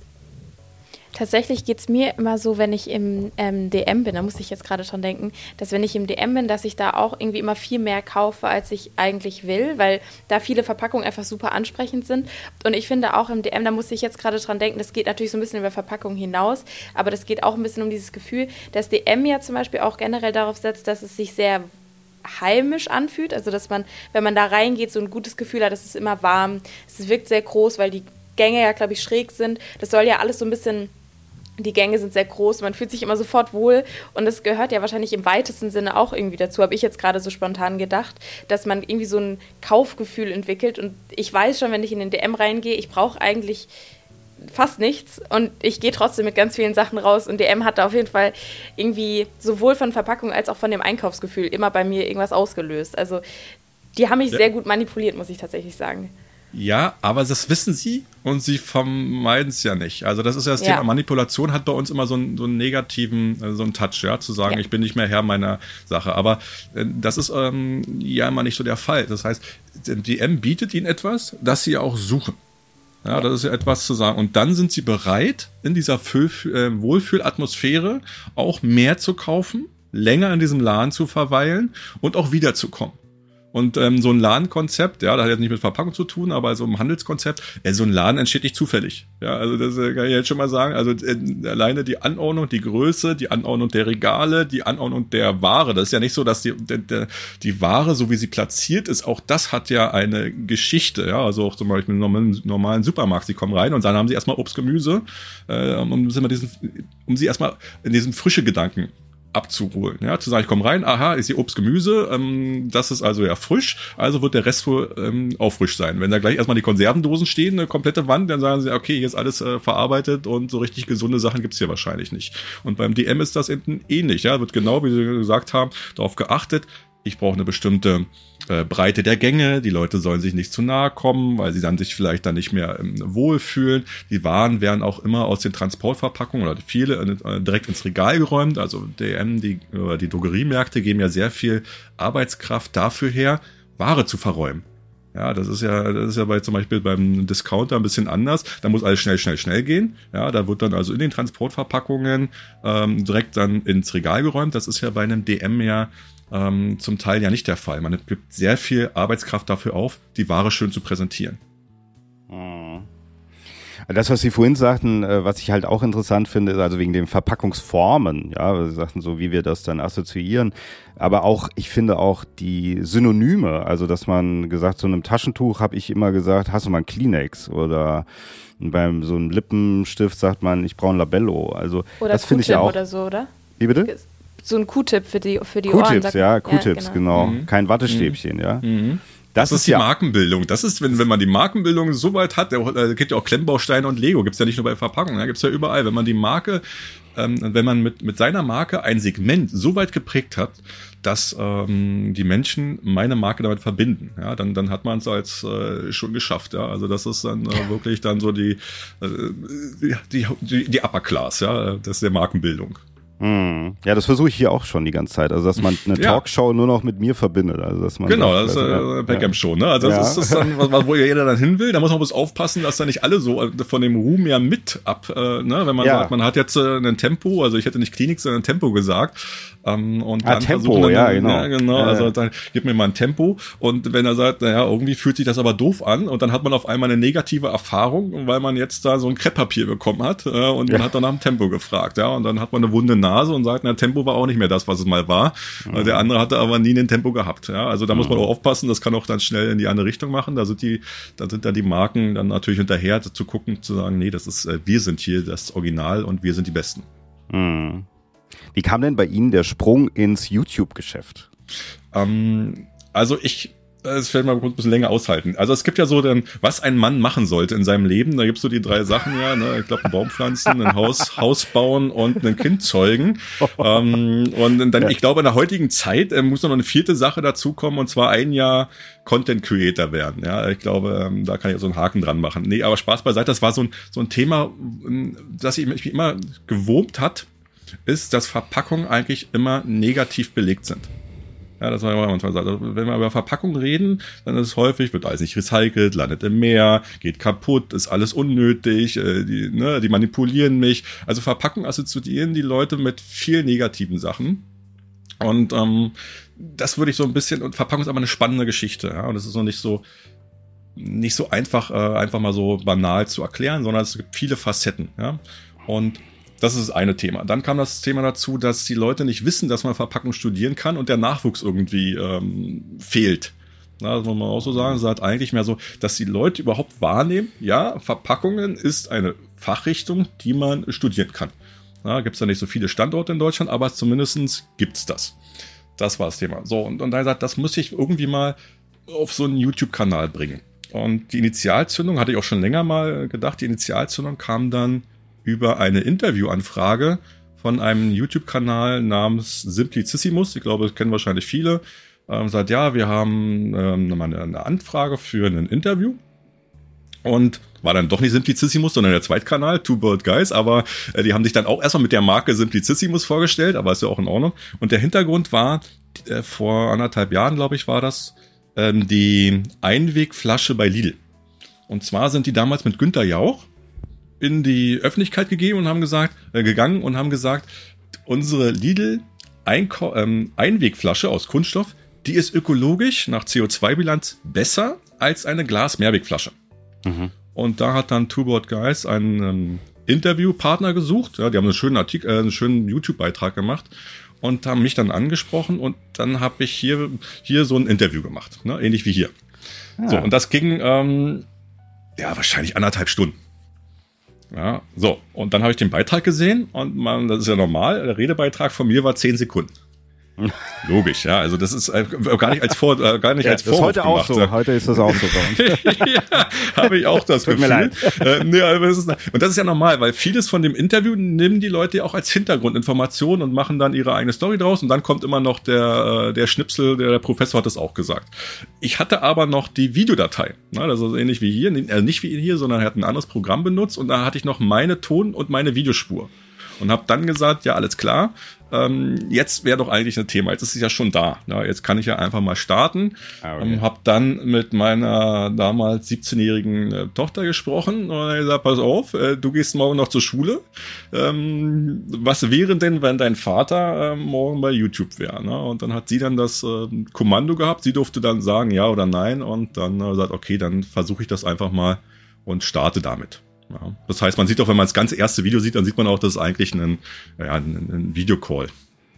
Tatsächlich geht es mir immer so, wenn ich im ähm, D M bin, da muss ich jetzt gerade dran denken, dass wenn ich im D M bin, dass ich da auch irgendwie immer viel mehr kaufe, als ich eigentlich will, weil da viele Verpackungen einfach super ansprechend sind. Und ich finde auch im D M, da muss ich jetzt gerade dran denken, das geht natürlich so ein bisschen über Verpackung hinaus, aber das geht auch ein bisschen um dieses Gefühl, dass D M ja zum Beispiel auch generell darauf setzt, dass es sich sehr heimisch anfühlt, also dass man, wenn man da reingeht, so ein gutes Gefühl hat, es ist immer warm, es wirkt sehr groß, weil die Gänge ja, glaube ich, schräg sind. Das soll ja alles so ein bisschen... Die Gänge sind sehr groß, man fühlt sich immer sofort wohl und das gehört ja wahrscheinlich im weitesten Sinne auch irgendwie dazu, habe ich jetzt gerade so spontan gedacht, dass man irgendwie so ein Kaufgefühl entwickelt und ich weiß schon, wenn ich in den D M reingehe, ich brauche eigentlich fast nichts und ich gehe trotzdem mit ganz vielen Sachen raus und D M hat da auf jeden Fall irgendwie sowohl von Verpackung als auch von dem Einkaufsgefühl immer bei mir irgendwas ausgelöst. Also die haben mich ja. sehr gut manipuliert, muss ich tatsächlich sagen. Ja, aber das wissen sie und sie vermeiden es ja nicht. Also das ist ja das ja. Thema Manipulation hat bei uns immer so einen, so einen negativen, so einen Touch, ja, zu sagen, ja. ich bin nicht mehr Herr meiner Sache. Aber äh, das ist ähm, ja immer nicht so der Fall. Das heißt, D M bietet ihnen etwas, das sie auch suchen. Ja, ja. Das ist ja etwas zu sagen. Und dann sind sie bereit, in dieser Füll- äh, Wohlfühlatmosphäre auch mehr zu kaufen, länger in diesem Laden zu verweilen und auch wiederzukommen. Und ähm, so ein Ladenkonzept, ja, das hat jetzt nicht mit Verpackung zu tun, aber so ein Handelskonzept, äh, so ein Laden entsteht nicht zufällig. Ja, also das äh, kann ich jetzt schon mal sagen. Also äh, alleine die Anordnung, die Größe, die Anordnung der Regale, die Anordnung der Ware. Das ist ja nicht so, dass die der, der, die Ware, so wie sie platziert ist, auch das hat ja eine Geschichte. Ja, also auch zum Beispiel im normalen, normalen Supermarkt. Sie kommen rein und dann haben sie erstmal Obst, Gemüse, äh, um, diesen, um sie erstmal in diesen frische Gedanken abzuholen, ja, zu sagen, ich komme rein, aha, ist hier Obst, Gemüse, ähm, das ist also ja frisch, also wird der Rest wohl ähm, auch frisch sein. Wenn da gleich erstmal die Konservendosen stehen, eine komplette Wand, dann sagen sie, okay, hier ist alles äh, verarbeitet und so richtig gesunde Sachen gibt's hier wahrscheinlich nicht. Und beim D M ist das eben ähnlich, ja, wird genau, wie Sie gesagt haben, darauf geachtet, ich brauche eine bestimmte äh, Breite der Gänge, die Leute sollen sich nicht zu nahe kommen, weil sie dann sich vielleicht dann nicht mehr ähm, wohlfühlen. Die Waren werden auch immer aus den Transportverpackungen oder viele äh, direkt ins Regal geräumt. Also D M, die, äh, die Drogeriemärkte geben ja sehr viel Arbeitskraft dafür her, Ware zu verräumen. Ja, das ist ja, das ist ja bei zum Beispiel beim Discounter ein bisschen anders. Da muss alles schnell, schnell, schnell gehen. Ja, da wird dann also in den Transportverpackungen ähm, direkt dann ins Regal geräumt. Das ist ja bei einem D M ja ähm, zum Teil ja nicht der Fall. Man gibt sehr viel Arbeitskraft dafür auf, die Ware schön zu präsentieren. Das, was Sie vorhin sagten, was ich halt auch interessant finde, ist also wegen den Verpackungsformen, ja, Sie sagten so, wie wir das dann assoziieren, aber auch, ich finde auch die Synonyme, also dass man gesagt, so einem Taschentuch habe ich immer gesagt, hast du mal ein Kleenex oder beim so einem Lippenstift sagt man, ich brauche ein Labello, also oder das finde ich ja auch. Oder so, oder? Wie bitte? So ein Q-Tip für die, für die Ohren. Q-Tips, ja, Q-Tips, ja, genau. genau. Mhm. Kein Wattestäbchen, mhm. ja. Mhm. Das, das ist die ja Markenbildung. Das ist, wenn, wenn man die Markenbildung so weit hat, da gibt ja auch Klemmbausteine und Lego, gibt's ja nicht nur bei Verpackungen, da gibt's ja überall. Wenn man die Marke, ähm, wenn man mit, mit seiner Marke ein Segment so weit geprägt hat, dass ähm, die Menschen meine Marke damit verbinden, ja, dann, dann hat man es als äh, schon geschafft, ja. Also das ist dann äh, wirklich dann so die, äh, die, die, die Upper Class, ja, das ist der Markenbildung. Hm. Ja, das versuche ich hier auch schon die ganze Zeit. Also, dass man eine ja. Talkshow nur noch mit mir verbindet. Also, dass man genau, sagt, das ist also, äh, Backgame-Show, ne? Also, das ja. ist das dann, was, wo jeder dann hin will. Da muss man bloß aufpassen, dass da nicht alle so von dem Ruhm ja mit ab, äh, ne? Wenn man ja. sagt, man hat jetzt äh, ein Tempo, also ich hätte nicht Klinik, sondern Tempo gesagt. Ähm, und dann ah, Tempo, dann, ja, genau. Ja, genau. Ja, also, dann gib mir mal ein Tempo. Und wenn er sagt, naja, irgendwie fühlt sich das aber doof an und dann hat man auf einmal eine negative Erfahrung, weil man jetzt da so ein Krepppapier bekommen hat äh, und man ja. hat dann nach dem Tempo gefragt, ja. Und dann hat man eine wunde Nase und sagt, na, Tempo war auch nicht mehr das, was es mal war. Mhm. Der andere hatte aber nie den Tempo gehabt. Ja, also da mhm. muss man auch aufpassen. Das kann auch dann schnell in die andere Richtung machen. Da sind die, da sind dann die Marken dann natürlich hinterher zu gucken, zu sagen, nee, das ist, wir sind hier das Original und wir sind die Besten. Mhm. Wie kam denn bei Ihnen der Sprung ins YouTube-Geschäft? Ähm, also ich Das fällt mal kurz ein bisschen länger aushalten. Also es gibt ja so dann, was ein Mann machen sollte in seinem Leben. Da gibt's so die drei Sachen, ja, ne? Ich glaube, ein Baum pflanzen, ein Haus, Haus bauen und ein Kind zeugen. ähm, und dann, ja. ich glaube, in der heutigen Zeit äh, muss noch eine vierte Sache dazukommen, und zwar ein Jahr Content Creator werden. Ja, ich glaube, ähm, da kann ich so einen Haken dran machen. Nee, aber Spaß beiseite, das war so ein, so ein Thema, das ich mich immer gewurmt hat, ist, dass Verpackungen eigentlich immer negativ belegt sind. Ja, das war ja manchmal so. Also, wenn wir über Verpackung reden, dann ist es häufig, wird alles nicht recycelt, landet im Meer, geht kaputt, ist alles unnötig, äh, die, ne, die manipulieren mich. Also Verpackung assoziieren die Leute mit viel negativen Sachen. Und ähm, das würde ich so ein bisschen, und Verpackung ist aber eine spannende Geschichte, ja, und es ist noch nicht so nicht so einfach, äh, einfach mal so banal zu erklären, sondern es gibt viele Facetten, ja. Und das ist das eine Thema. Dann kam das Thema dazu, dass die Leute nicht wissen, dass man Verpackung studieren kann und der Nachwuchs irgendwie ähm, fehlt. Na, das muss man auch so sagen. Es ist halt eigentlich mehr so, dass die Leute überhaupt wahrnehmen, ja, Verpackungen ist eine Fachrichtung, die man studieren kann. Da gibt es ja nicht so viele Standorte in Deutschland, aber zumindest gibt's das. Das war das Thema. So, und, und dann gesagt, das muss ich irgendwie mal auf so einen YouTube-Kanal bringen. Und die Initialzündung, hatte ich auch schon länger mal gedacht, die Initialzündung kam dann über eine Interviewanfrage von einem YouTube-Kanal namens Simplicissimus. Ich glaube, das kennen wahrscheinlich viele. Ähm, sagt, ja, wir haben ähm, eine, eine Anfrage für ein Interview. Und war dann doch nicht Simplicissimus, sondern der Zweitkanal, Two Bold Guys. Aber äh, die haben sich dann auch erstmal mit der Marke Simplicissimus vorgestellt, aber ist ja auch in Ordnung. Und der Hintergrund war, äh, vor anderthalb Jahren, glaube ich, war das, ähm, die Einwegflasche bei Lidl. Und zwar sind die damals mit Günther Jauch in die Öffentlichkeit gegeben und haben gesagt, äh, gegangen und haben gesagt, unsere Lidl Einkau- ähm, Einwegflasche aus Kunststoff, die ist ökologisch nach C O zwei Bilanz besser als eine Glas-Mehrwegflasche. Mhm. Und da hat dann Two Board Guys einen ähm, Interviewpartner gesucht. Ja, die haben einen schönen Artikel, äh, einen schönen YouTube-Beitrag gemacht und haben mich dann angesprochen und dann habe ich hier, hier so ein Interview gemacht, ne? Ähnlich wie hier. Ah. So, und das ging ähm, ja wahrscheinlich anderthalb Stunden. Ja, so, und dann habe ich den Beitrag gesehen und man, das ist ja normal, der Redebeitrag von mir war zehn Sekunden. Logisch, ja, also das ist äh, gar nicht als Vor, äh, gar nicht ja, als Vorwurf heute gemacht. Auch so. Heute ist das auch so bei uns. Ja, habe ich auch das Tut Gefühl. Mir leid. Äh, nee, aber das ist, und das ist ja normal, weil vieles von dem Interview nehmen die Leute ja auch als Hintergrundinformation und machen dann ihre eigene Story draus und dann kommt immer noch der der Schnipsel, der, der Professor hat das auch gesagt. Ich hatte aber noch die Videodatei, ne, also ähnlich wie hier, also nicht wie hier, sondern er hat ein anderes Programm benutzt und da hatte ich noch meine Ton- und meine Videospur. Und habe dann gesagt, ja, alles klar, ähm, jetzt wäre doch eigentlich ein Thema, jetzt ist es ja schon da. Ja, jetzt kann ich ja einfach mal starten. Okay. Ähm, habe dann mit meiner damals siebzehnjährigen äh, Tochter gesprochen und er gesagt, pass auf, äh, du gehst morgen noch zur Schule. Ähm, was wäre denn, wenn dein Vater äh, morgen bei YouTube wäre? Ne? Und dann hat sie dann das äh, Kommando gehabt, sie durfte dann sagen ja oder nein und dann äh, sagt, okay, dann versuche ich das einfach mal und starte damit. Ja, das heißt, man sieht auch, wenn man das ganze erste Video sieht, dann sieht man auch, das ist eigentlich ein, ja, ein, ein Videocall.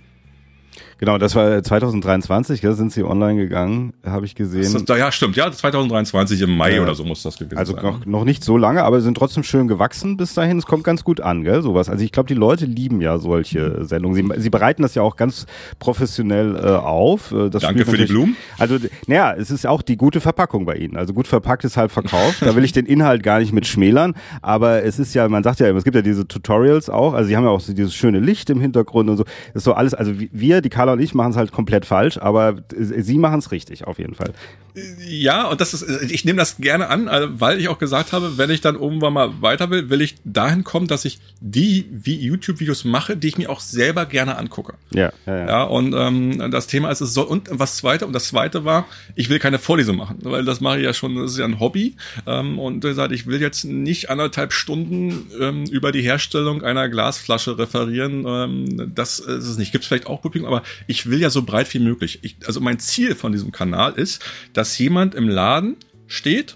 Genau, das war zwanzig dreiundzwanzig, ja, sind sie online gegangen, habe ich gesehen. Das, ja, stimmt, ja, zwanzig dreiundzwanzig im Mai ja, oder so muss das gewesen also sein. Also noch, noch nicht so lange, aber sind trotzdem schön gewachsen bis dahin. Es kommt ganz gut an, gell, sowas. Also ich glaube, die Leute lieben ja solche Sendungen. Sie, sie bereiten das ja auch ganz professionell äh, auf. Das Danke für die Blumen. Also, naja, es ist auch die gute Verpackung bei Ihnen. Also gut verpackt ist halb verkauft. Da will ich den Inhalt gar nicht mit schmälern, aber es ist ja, man sagt ja immer, es gibt ja diese Tutorials auch. Also sie haben ja auch so dieses schöne Licht im Hintergrund und so. Das ist so alles, also wir, die Carla und ich, machen es halt komplett falsch, aber sie machen es richtig, auf jeden Fall. Ja, und das ist, ich nehme das gerne an, weil ich auch gesagt habe, wenn ich dann irgendwann mal weiter will, will ich dahin kommen, dass ich die wie YouTube-Videos mache, die ich mir auch selber gerne angucke. Ja, ja, ja. Ja, und ähm, das Thema ist, es soll, und was zweite, und das zweite war, ich will keine Vorlesung machen, weil das mache ich ja schon, das ist ja ein Hobby, ähm, und ich sagte, ich will jetzt nicht anderthalb Stunden ähm, über die Herstellung einer Glasflasche referieren, ähm, das ist es nicht, gibt es vielleicht auch Publikum, aber ich will ja so breit wie möglich. Ich, also mein Ziel von diesem Kanal ist, dass jemand im Laden steht,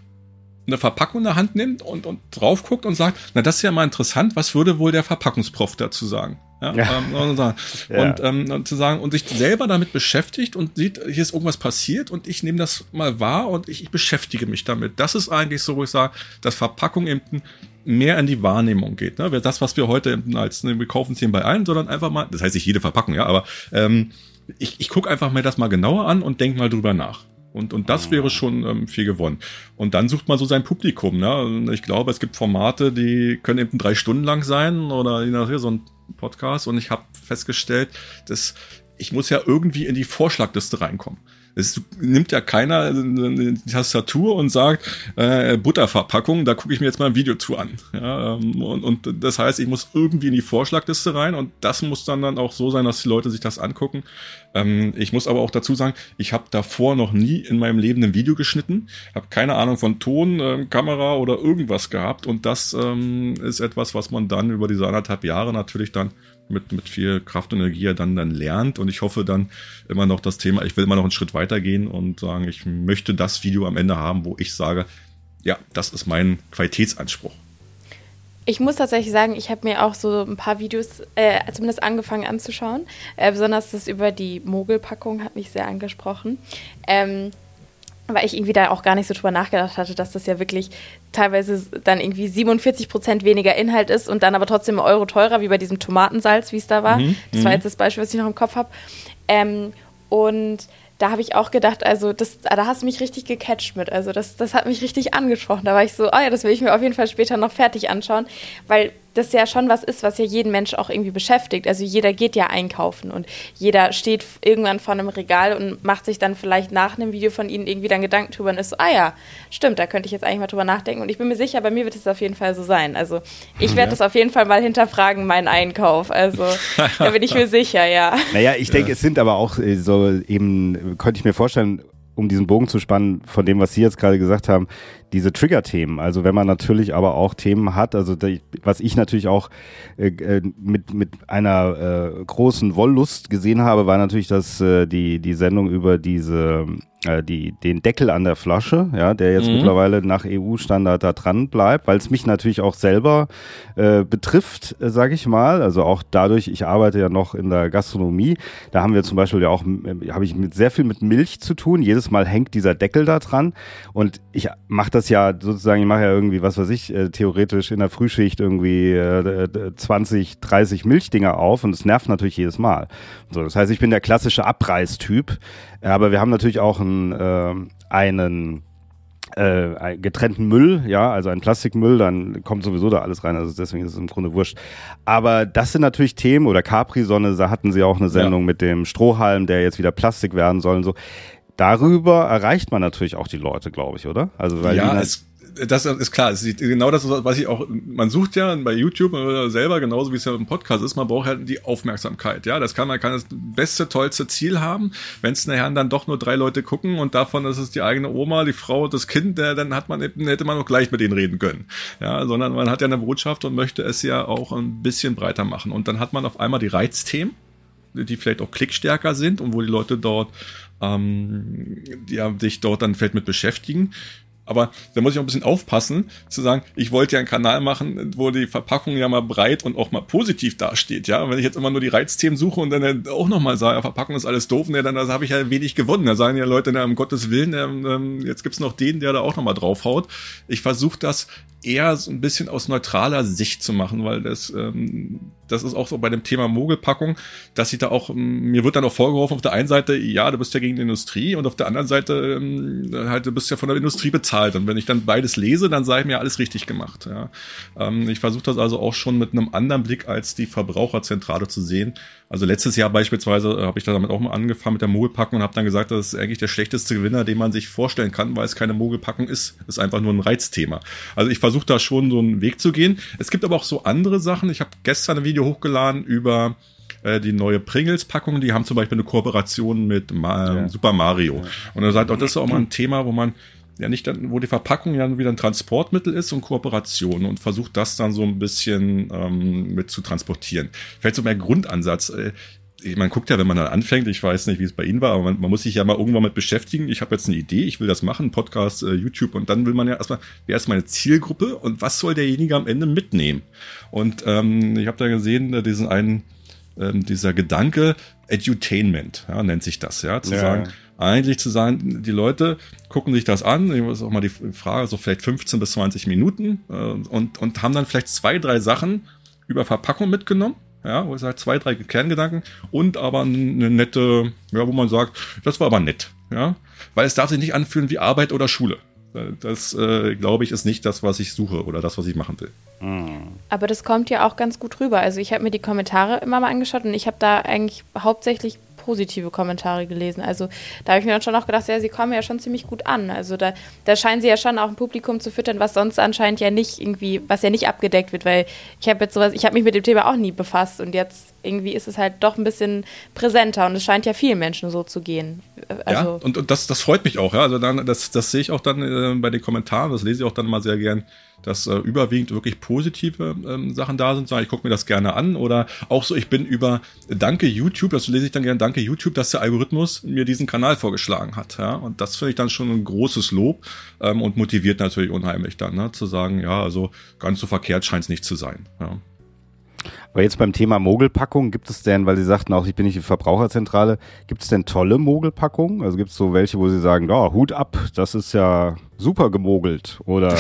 eine Verpackung in der Hand nimmt und, und drauf guckt und sagt, na, das ist ja mal interessant, was würde wohl der Verpackungsprof dazu sagen? Ja, ja. Ähm, und, ja. und, ähm, und zu sagen, und sich selber damit beschäftigt und sieht, hier ist irgendwas passiert und ich nehme das mal wahr und ich, ich beschäftige mich damit. Das ist eigentlich so, wo ich sage, dass Verpackung eben mehr in die Wahrnehmung geht. Ne? Das, was wir heute als, ne, wir kaufen es hier bei allen, sondern einfach mal, das heißt nicht jede Verpackung, ja, aber ähm, ich, ich gucke einfach mir das mal genauer an und denke mal drüber nach. Und, und das wäre schon ähm, viel gewonnen. Und dann sucht man so sein Publikum. Ne? Ich glaube, es gibt Formate, die können eben drei Stunden lang sein oder je nachdem so ein Podcast. Und ich habe festgestellt, dass ich muss ja irgendwie in die Vorschlagliste reinkommen. Es nimmt ja keiner die Tastatur und sagt, äh, Butterverpackung, da gucke ich mir jetzt mal ein Video zu an. Ja, und, und das heißt, ich muss irgendwie in die Vorschlagliste rein und das muss dann, dann auch so sein, dass die Leute sich das angucken. Ähm, ich muss aber auch dazu sagen, ich habe davor noch nie in meinem Leben ein Video geschnitten, habe keine Ahnung von Ton, äh, Kamera oder irgendwas gehabt und das ähm, ist etwas, was man dann über diese anderthalb Jahre natürlich dann mit mit viel Kraft und Energie dann dann lernt und ich hoffe dann immer noch das Thema, ich will immer noch einen Schritt weitergehen und sagen, ich möchte das Video am Ende haben, wo ich sage, ja, das ist mein Qualitätsanspruch. Ich muss tatsächlich sagen, ich habe mir auch so ein paar Videos äh, zumindest angefangen anzuschauen, äh, besonders das über die Mogelpackung hat mich sehr angesprochen. Ähm, weil ich irgendwie da auch gar nicht so drüber nachgedacht hatte, dass das ja wirklich teilweise dann irgendwie siebenundvierzig Prozent weniger Inhalt ist und dann aber trotzdem einen Euro teurer, wie bei diesem Tomatensalz, wie es da war. Mhm. Das war jetzt das Beispiel, was ich noch im Kopf habe. Ähm, und da habe ich auch gedacht, also das, da hast du mich richtig gecatcht mit. Also das, das hat mich richtig angesprochen. Da war ich so, ah ja, das will ich mir auf jeden Fall später noch fertig anschauen, weil das ja schon was ist, was ja jeden Mensch auch irgendwie beschäftigt. Also jeder geht ja einkaufen und jeder steht irgendwann vor einem Regal und macht sich dann vielleicht nach einem Video von Ihnen irgendwie dann Gedanken drüber und ist so, ah ja, stimmt, da könnte ich jetzt eigentlich mal drüber nachdenken. Und ich bin mir sicher, bei mir wird es auf jeden Fall so sein. Also ich werde ja. das auf jeden Fall mal hinterfragen, meinen Einkauf. Also da bin ich mir sicher, ja. Naja, ich denke, ja. es sind aber auch so eben, könnte ich mir vorstellen, um diesen Bogen zu spannen, von dem, was Sie jetzt gerade gesagt haben, diese Trigger-Themen. Also wenn man natürlich aber auch Themen hat, also die, was ich natürlich auch äh, mit mit einer äh, großen Wollust gesehen habe, war natürlich, dass äh, die die Sendung über diese äh, die den Deckel an der Flasche, ja, der jetzt mhm. mittlerweile nach E U-Standard da dran bleibt, weil es mich natürlich auch selber äh, betrifft, äh, sage ich mal. Also auch dadurch, ich arbeite ja noch in der Gastronomie, da haben wir zum Beispiel ja auch, äh, habe ich mit sehr viel mit Milch zu tun. Jedes Mal hängt dieser Deckel da dran und ich mache das ja sozusagen, ich mache ja irgendwie, was weiß ich, äh, theoretisch in der Frühschicht irgendwie äh, zwanzig, dreißig Milchdinger auf und es nervt natürlich jedes Mal. So, das heißt, ich bin der klassische Abreißtyp, aber wir haben natürlich auch einen, äh, einen äh, getrennten Müll, ja, also einen Plastikmüll, dann kommt sowieso da alles rein, also deswegen ist es im Grunde wurscht. Aber das sind natürlich Themen, oder Capri-Sonne, da hatten sie auch eine Sendung ja. mit dem Strohhalm, der jetzt wieder Plastik werden soll und so. Darüber erreicht man natürlich auch die Leute, glaube ich, oder? Also weil ja, es, das ist klar. Es ist genau das, was ich auch. Man sucht ja bei YouTube oder selber genauso wie es ja im Podcast ist. Man braucht halt die Aufmerksamkeit. Ja, das kann man kann das beste, tollste Ziel haben. Wenn es nachher dann doch nur drei Leute gucken und davon ist es die eigene Oma, die Frau, das Kind, dann hat man hätte man auch gleich mit denen reden können. Ja, sondern man hat ja eine Botschaft und möchte es ja auch ein bisschen breiter machen. Und dann hat man auf einmal die Reizthemen, die vielleicht auch klickstärker sind und wo die Leute dort ähm, ja, sich dort dann vielleicht mit beschäftigen. Aber da muss ich auch ein bisschen aufpassen, zu sagen, ich wollte ja einen Kanal machen, wo die Verpackung ja mal breit und auch mal positiv dasteht, ja. Und wenn ich jetzt immer nur die Reizthemen suche und dann auch nochmal sage, ja, Verpackung ist alles doof, ne, dann habe ich ja wenig gewonnen. Da sagen ja Leute, na, um Gottes Willen, ähm, jetzt gibt's noch den, der da auch nochmal draufhaut. Ich versuche das eher so ein bisschen aus neutraler Sicht zu machen, weil das ähm, das ist auch so bei dem Thema Mogelpackung, dass ich da auch, mir wird dann auch vorgeworfen auf der einen Seite, ja, du bist ja gegen die Industrie und auf der anderen Seite ähm, halt, du bist ja von der Industrie bezahlt und wenn ich dann beides lese, dann sage ich mir, alles richtig gemacht. Ja. Ähm, ich versuche das also auch schon mit einem anderen Blick als die Verbraucherzentrale zu sehen. Also letztes Jahr beispielsweise äh, habe ich da damit auch mal angefangen mit der Mogelpackung und habe dann gesagt, das ist eigentlich der schlechteste Gewinner, den man sich vorstellen kann, weil es keine Mogelpackung ist. Es ist einfach nur ein Reizthema. Also ich versuche da schon so einen Weg zu gehen. Es gibt aber auch so andere Sachen. Ich habe gestern ein Video hochgeladen über äh, die neue Pringles-Packung. Die haben zum Beispiel eine Kooperation mit Ma- ja. Super Mario. Ja. Und er sagt, auch das ist auch mal ein Thema, wo man ja nicht dann, wo die Verpackung ja wieder ein Transportmittel ist und Kooperation und versucht das dann so ein bisschen ähm, mit zu transportieren. Vielleicht so mehr Grundansatz. Äh, man guckt ja, wenn man dann anfängt, ich weiß nicht, wie es bei Ihnen war, aber man, man muss sich ja mal irgendwann mit beschäftigen. Ich habe jetzt eine Idee, ich will das machen, Podcast, äh, YouTube und dann will man ja erstmal, wer ist meine Zielgruppe und was soll derjenige am Ende mitnehmen? Und ähm, ich habe da gesehen, diesen einen, ähm, dieser Gedanke, Edutainment, ja, nennt sich das, ja, zu ja. sagen, eigentlich zu sagen, die Leute gucken sich das an, ich muss auch mal die Frage, so vielleicht fünfzehn bis zwanzig Minuten äh, und, und haben dann vielleicht zwei, drei Sachen über Verpackung mitgenommen, ja, wo es halt zwei, drei Kerngedanken und aber eine nette, ja, wo man sagt, das war aber nett, ja, weil es darf sich nicht anfühlen wie Arbeit oder Schule. Das, äh, glaube ich, ist nicht das, was ich suche oder das, was ich machen will. Aber das kommt ja auch ganz gut rüber. Also ich habe mir die Kommentare immer mal angeschaut und ich habe da eigentlich hauptsächlich positive Kommentare gelesen. Also da habe ich mir dann schon auch gedacht, ja, sie kommen ja schon ziemlich gut an. Also da, da scheinen sie ja schon auch ein Publikum zu füttern, was sonst anscheinend ja nicht irgendwie, was ja nicht abgedeckt wird, weil ich habe jetzt sowas, ich habe mich mit dem Thema auch nie befasst und jetzt irgendwie ist es halt doch ein bisschen präsenter und es scheint ja vielen Menschen so zu gehen. Also ja, und, und das, das freut mich auch, ja. Also dann, das, das sehe ich auch dann äh, bei den Kommentaren, das lese ich auch dann mal sehr gern, dass äh, überwiegend wirklich positive ähm, Sachen da sind. Ich gucke mir das gerne an oder auch so, ich bin über Danke YouTube, das lese ich dann gerne, Danke YouTube, dass der Algorithmus mir diesen Kanal vorgeschlagen hat. Ja? Und das finde ich dann schon ein großes Lob ähm, und motiviert natürlich unheimlich dann, ne? Zu sagen, ja, also ganz so verkehrt scheint es nicht zu sein. Ja. Aber jetzt beim Thema Mogelpackung, gibt es denn, weil Sie sagten auch, ich bin nicht die Verbraucherzentrale, gibt es denn tolle Mogelpackungen? Also gibt es so welche, wo Sie sagen, ja, Hut ab, das ist ja super gemogelt, oder?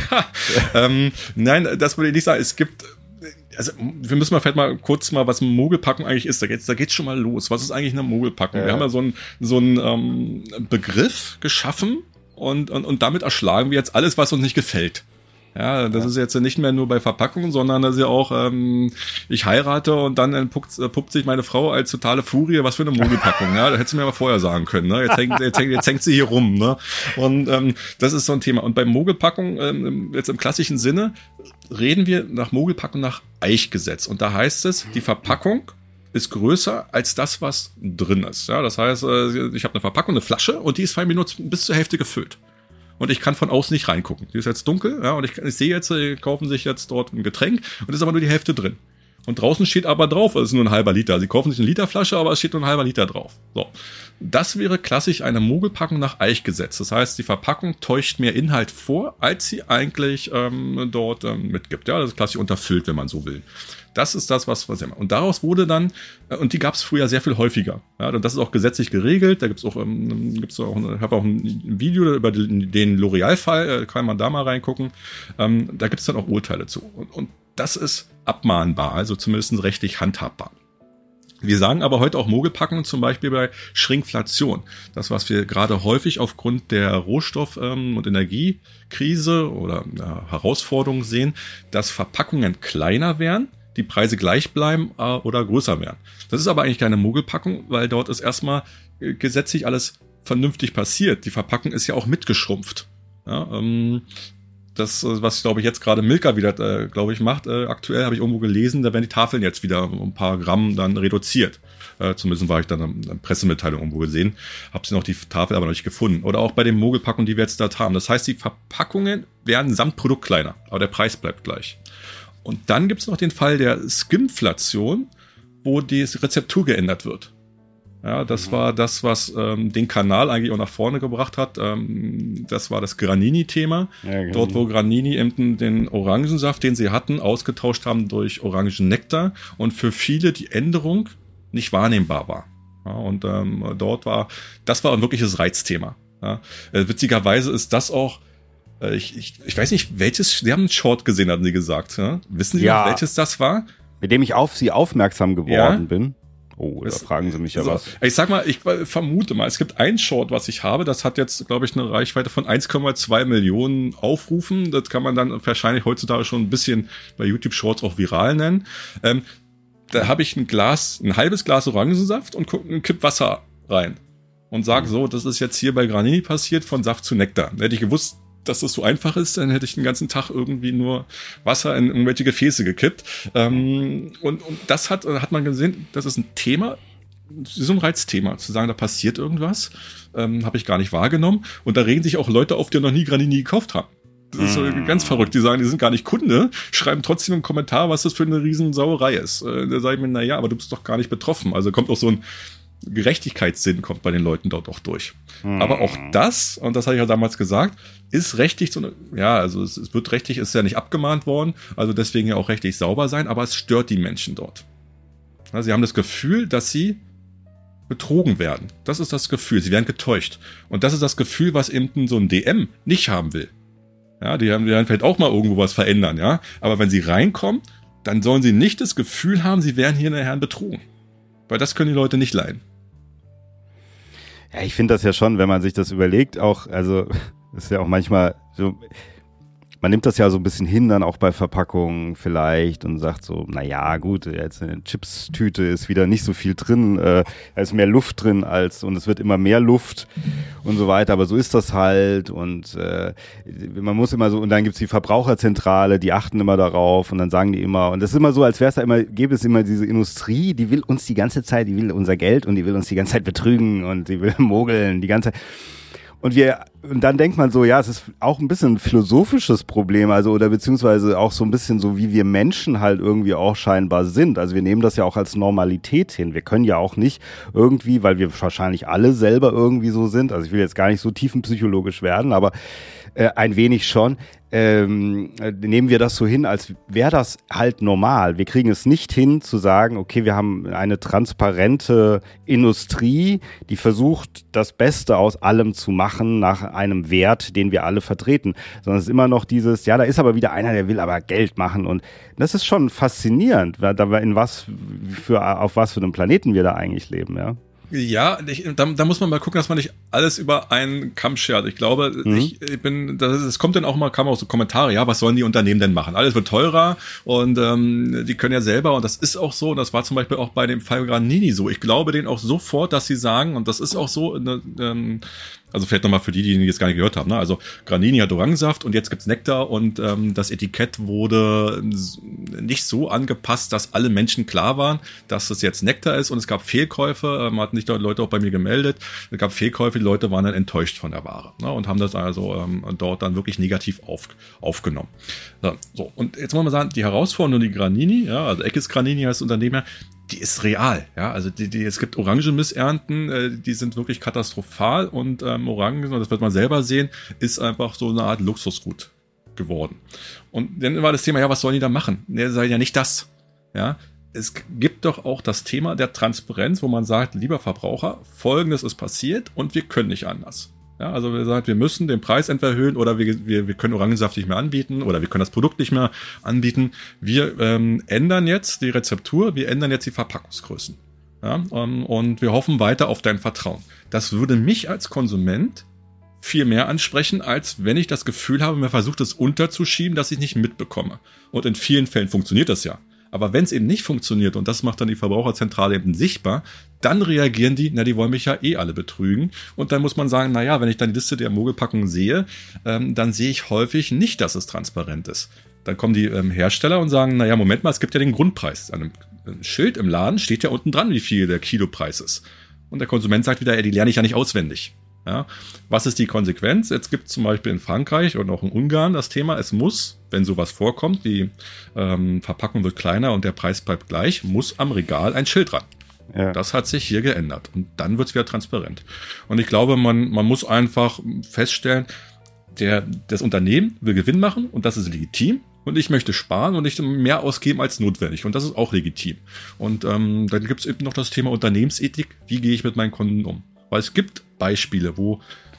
ähm, nein, das würde ich nicht sagen. Es gibt, also wir müssen mal vielleicht mal kurz mal, was Mogelpackung eigentlich ist. Da geht's, da geht's schon mal los. Was ist eigentlich eine Mogelpackung? Ja. Wir haben ja so einen so einen ähm, Begriff geschaffen und, und, und damit erschlagen wir jetzt alles, was uns nicht gefällt. Ja, das ja. ist jetzt nicht mehr nur bei Verpackungen, sondern das ist ja auch, ähm, ich heirate und dann entpuppt, äh, puppt sich meine Frau als totale Furie, was für eine Mogelpackung, ja, da hättest du mir aber vorher sagen können, ne, jetzt hängt, jetzt hängt, jetzt hängt sie hier rum, ne, und ähm, das ist so ein Thema. Und bei Mogelpackung, ähm, jetzt im klassischen Sinne, reden wir nach Mogelpackung nach Eichgesetz und da heißt es, die Verpackung ist größer als das, was drin ist. Ja, das heißt, ich habe eine Verpackung, eine Flasche und die ist bei mir nur bis zur Hälfte gefüllt. Und ich kann von außen nicht reingucken. Die ist jetzt dunkel, ja, und ich, ich sehe jetzt, die kaufen sich jetzt dort ein Getränk und ist aber nur die Hälfte drin. Und draußen steht aber drauf, es ist nur ein halber Liter. Sie kaufen sich eine Literflasche, aber es steht nur ein halber Liter drauf. So. Das wäre klassisch eine Mogelpackung nach Eichgesetz. Das heißt, die Verpackung täuscht mehr Inhalt vor, als sie eigentlich ähm, dort ähm, mitgibt. Ja, das ist klassisch unterfüllt, wenn man so will. Das ist das, was, was immer. Und daraus wurde dann, äh, und die gab es früher sehr viel häufiger. Ja, und das ist auch gesetzlich geregelt. Da gibt's auch, ähm, gibt's auch, ich habe auch ein Video über den, den L'Oreal-Fall, äh, kann man da mal reingucken. Ähm, da gibt's dann auch Urteile zu. Und, und das ist abmahnbar, also zumindest rechtlich handhabbar. Wir sagen aber heute auch Mogelpackungen, zum Beispiel bei Shrinkflation. Das, was wir gerade häufig aufgrund der Rohstoff- und Energiekrise oder ja, Herausforderungen sehen, dass Verpackungen kleiner werden, die Preise gleich bleiben äh, oder größer werden. Das ist aber eigentlich keine Mogelpackung, weil dort ist erstmal äh, gesetzlich alles vernünftig passiert. Die Verpackung ist ja auch mitgeschrumpft. Ja, ähm, das, was, glaube ich, jetzt gerade Milka wieder, äh, glaube ich, macht, äh, aktuell habe ich irgendwo gelesen, da werden die Tafeln jetzt wieder um ein paar Gramm dann reduziert. Äh, zumindest war ich dann eine, eine Pressemitteilung irgendwo gesehen, habe sie noch die Tafel aber noch nicht gefunden. Oder auch bei den Mogelpackungen, die wir jetzt da haben. Das heißt, die Verpackungen werden samt Produkt kleiner, aber der Preis bleibt gleich. Und dann gibt's noch den Fall der Skimflation, wo die Rezeptur geändert wird. Ja, das mhm. war das, was ähm, den Kanal eigentlich auch nach vorne gebracht hat. Ähm, das war das Granini-Thema. Ja, genau. Dort, wo Granini eben den Orangensaft, den sie hatten, ausgetauscht haben durch Orangennektar und für viele die Änderung nicht wahrnehmbar war. Ja, und ähm, dort war, das war ein wirkliches Reizthema. Ja, äh, witzigerweise ist das auch, äh, ich, ich, ich weiß nicht, welches, Sie haben einen Short gesehen, hatten Sie gesagt. Ja? Wissen Sie ja, noch, welches das war? Mit dem ich auf Sie aufmerksam geworden ja? bin. Oh, da das, fragen Sie mich ja also, was. Ich sag mal, ich vermute mal, es gibt ein Short, was ich habe, das hat jetzt, glaube ich, eine Reichweite von eins Komma zwei Millionen Aufrufen. Das kann man dann wahrscheinlich heutzutage schon ein bisschen bei YouTube Shorts auch viral nennen. Ähm, da habe ich ein Glas, ein halbes Glas Orangensaft und guck, kipp Wasser rein. Und sag so, das ist jetzt hier bei Granini passiert, von Saft zu Nektar. Hätte ich gewusst, dass das so einfach ist, dann hätte ich den ganzen Tag irgendwie nur Wasser in irgendwelche Gefäße gekippt. Ähm, und, und das hat, hat man gesehen, das ist ein Thema, so ein Reizthema, zu sagen, da passiert irgendwas, ähm, habe ich gar nicht wahrgenommen. Und da regen sich auch Leute auf, die noch nie Granini gekauft haben. Das ist so ganz verrückt. Die sagen, die sind gar nicht Kunde, schreiben trotzdem einen Kommentar, was das für eine Riesensauerei ist. Äh, da sage ich mir, na ja, aber du bist doch gar nicht betroffen. Also kommt auch so ein Gerechtigkeitssinn kommt bei den Leuten dort auch durch. Hm. Aber auch das, und das hatte ich ja damals gesagt, ist rechtlich so eine, ja, also es, es wird rechtlich, ist ja nicht abgemahnt worden, also deswegen ja auch rechtlich sauber sein, aber es stört die Menschen dort. Ja, sie haben das Gefühl, dass sie betrogen werden. Das ist das Gefühl, sie werden getäuscht. Und das ist das Gefühl, was eben so ein D M nicht haben will. Ja, die haben, die werden vielleicht auch mal irgendwo was verändern, ja. Aber wenn sie reinkommen, dann sollen sie nicht das Gefühl haben, sie wären hier nachher betrogen. Weil das können die Leute nicht leiden. Ja, ich finde das ja schon, wenn man sich das überlegt, auch, also ist ja auch manchmal so, man nimmt das ja so ein bisschen hin, dann auch bei Verpackungen vielleicht und sagt so, na ja, gut, jetzt eine Chips-Tüte ist wieder nicht so viel drin, äh, da ist mehr Luft drin als, und es wird immer mehr Luft und so weiter, aber so ist das halt und äh, man muss immer so, und dann gibt's die Verbraucherzentrale, die achten immer darauf und dann sagen die immer, und das ist immer so, als wäre es da immer, gäbe es immer diese Industrie, die will uns die ganze Zeit, die will unser Geld und die will uns die ganze Zeit betrügen und die will mogeln, die ganze Zeit. Und wir, und dann denkt man so, ja, es ist auch ein bisschen ein philosophisches Problem, also, oder beziehungsweise auch so ein bisschen so, wie wir Menschen halt irgendwie auch scheinbar sind. Also wir nehmen das ja auch als Normalität hin. Wir können ja auch nicht irgendwie, weil wir wahrscheinlich alle selber irgendwie so sind, also ich will jetzt gar nicht so tiefenpsychologisch werden, aber äh, ein wenig schon, ähm, nehmen wir das so hin, als wäre das halt normal. Wir kriegen es nicht hin zu sagen, okay, wir haben eine transparente Industrie, die versucht, das Beste aus allem zu machen nach einem Wert, den wir alle vertreten. Sondern es ist immer noch dieses, ja, da ist aber wieder einer, der will aber Geld machen. Und das ist schon faszinierend, in was für, auf was für einem Planeten wir da eigentlich leben, ja. Ja, ich, da, da muss man mal gucken, dass man nicht alles über einen Kamm schert. Ich glaube, mhm. ich, ich bin, das, es kommt dann auch mal, kam auch so Kommentare, ja, was sollen die Unternehmen denn machen? Alles wird teurer und ähm, die können ja selber, und das ist auch so, und das war zum Beispiel auch bei dem Fall Granini so. Ich glaube denen auch sofort, dass sie sagen, und das ist auch so, ne, ähm, Also vielleicht nochmal für die, die jetzt gar nicht gehört haben. Ne? Also Granini hat Orangensaft und jetzt gibt's Nektar und ähm, das Etikett wurde nicht so angepasst, dass alle Menschen klar waren, dass es jetzt Nektar ist und es gab Fehlkäufe. Man hat nicht Leute auch bei mir gemeldet. Es gab Fehlkäufe, die Leute waren dann enttäuscht von der Ware, ne? Und haben das also ähm, dort dann wirklich negativ auf, aufgenommen. Ja, so, und jetzt wollen wir sagen, die Herausforderung, die Granini, ja, also Eckes Granini heißt das Unternehmen, die ist real, ja, also die, die, es gibt Orangenmissernten, äh, die sind wirklich katastrophal und ähm, Orangen, das wird man selber sehen, ist einfach so eine Art Luxusgut geworden. Und dann war das Thema, ja, was sollen die da machen? Ne, sei ja nicht das, ja. Es gibt doch auch das Thema der Transparenz, wo man sagt, lieber Verbraucher, Folgendes ist passiert und wir können nicht anders. Ja, also wir sagen, wir müssen den Preis entweder erhöhen oder wir, wir, wir können Orangensaft nicht mehr anbieten oder wir können das Produkt nicht mehr anbieten. Wir ähm, ändern jetzt die Rezeptur, wir ändern jetzt die Verpackungsgrößen. Ja, ähm, und wir hoffen weiter auf dein Vertrauen. Das würde mich als Konsument viel mehr ansprechen, als wenn ich das Gefühl habe, mir versucht es unterzuschieben, dass ich nicht mitbekomme. Und in vielen Fällen funktioniert das ja. Aber wenn es eben nicht funktioniert, und das macht dann die Verbraucherzentrale eben sichtbar, dann reagieren die, na, die wollen mich ja eh alle betrügen. Und dann muss man sagen, na ja, wenn ich dann die Liste der Mogelpackungen sehe, ähm, dann sehe ich häufig nicht, dass es transparent ist. Dann kommen die ähm, Hersteller und sagen, na ja, Moment mal, es gibt ja den Grundpreis. An einem Schild im Laden steht ja unten dran, wie viel der Kilopreis ist. Und der Konsument sagt wieder, ey, die lerne ich ja nicht auswendig. Ja, was ist die Konsequenz? Jetzt gibt es zum Beispiel in Frankreich und auch in Ungarn das Thema, es muss, wenn sowas vorkommt, die ähm, Verpackung wird kleiner und der Preis bleibt gleich, muss am Regal ein Schild dran. Ja. Das hat sich hier geändert und dann wird es wieder transparent. Und ich glaube, man, man muss einfach feststellen, der, das Unternehmen will Gewinn machen und das ist legitim. Und ich möchte sparen und nicht mehr ausgeben als notwendig. Und das ist auch legitim. Und ähm, dann gibt es eben noch das Thema Unternehmensethik. Wie gehe ich mit meinen Kunden um? Weil es gibt Beispiele, wo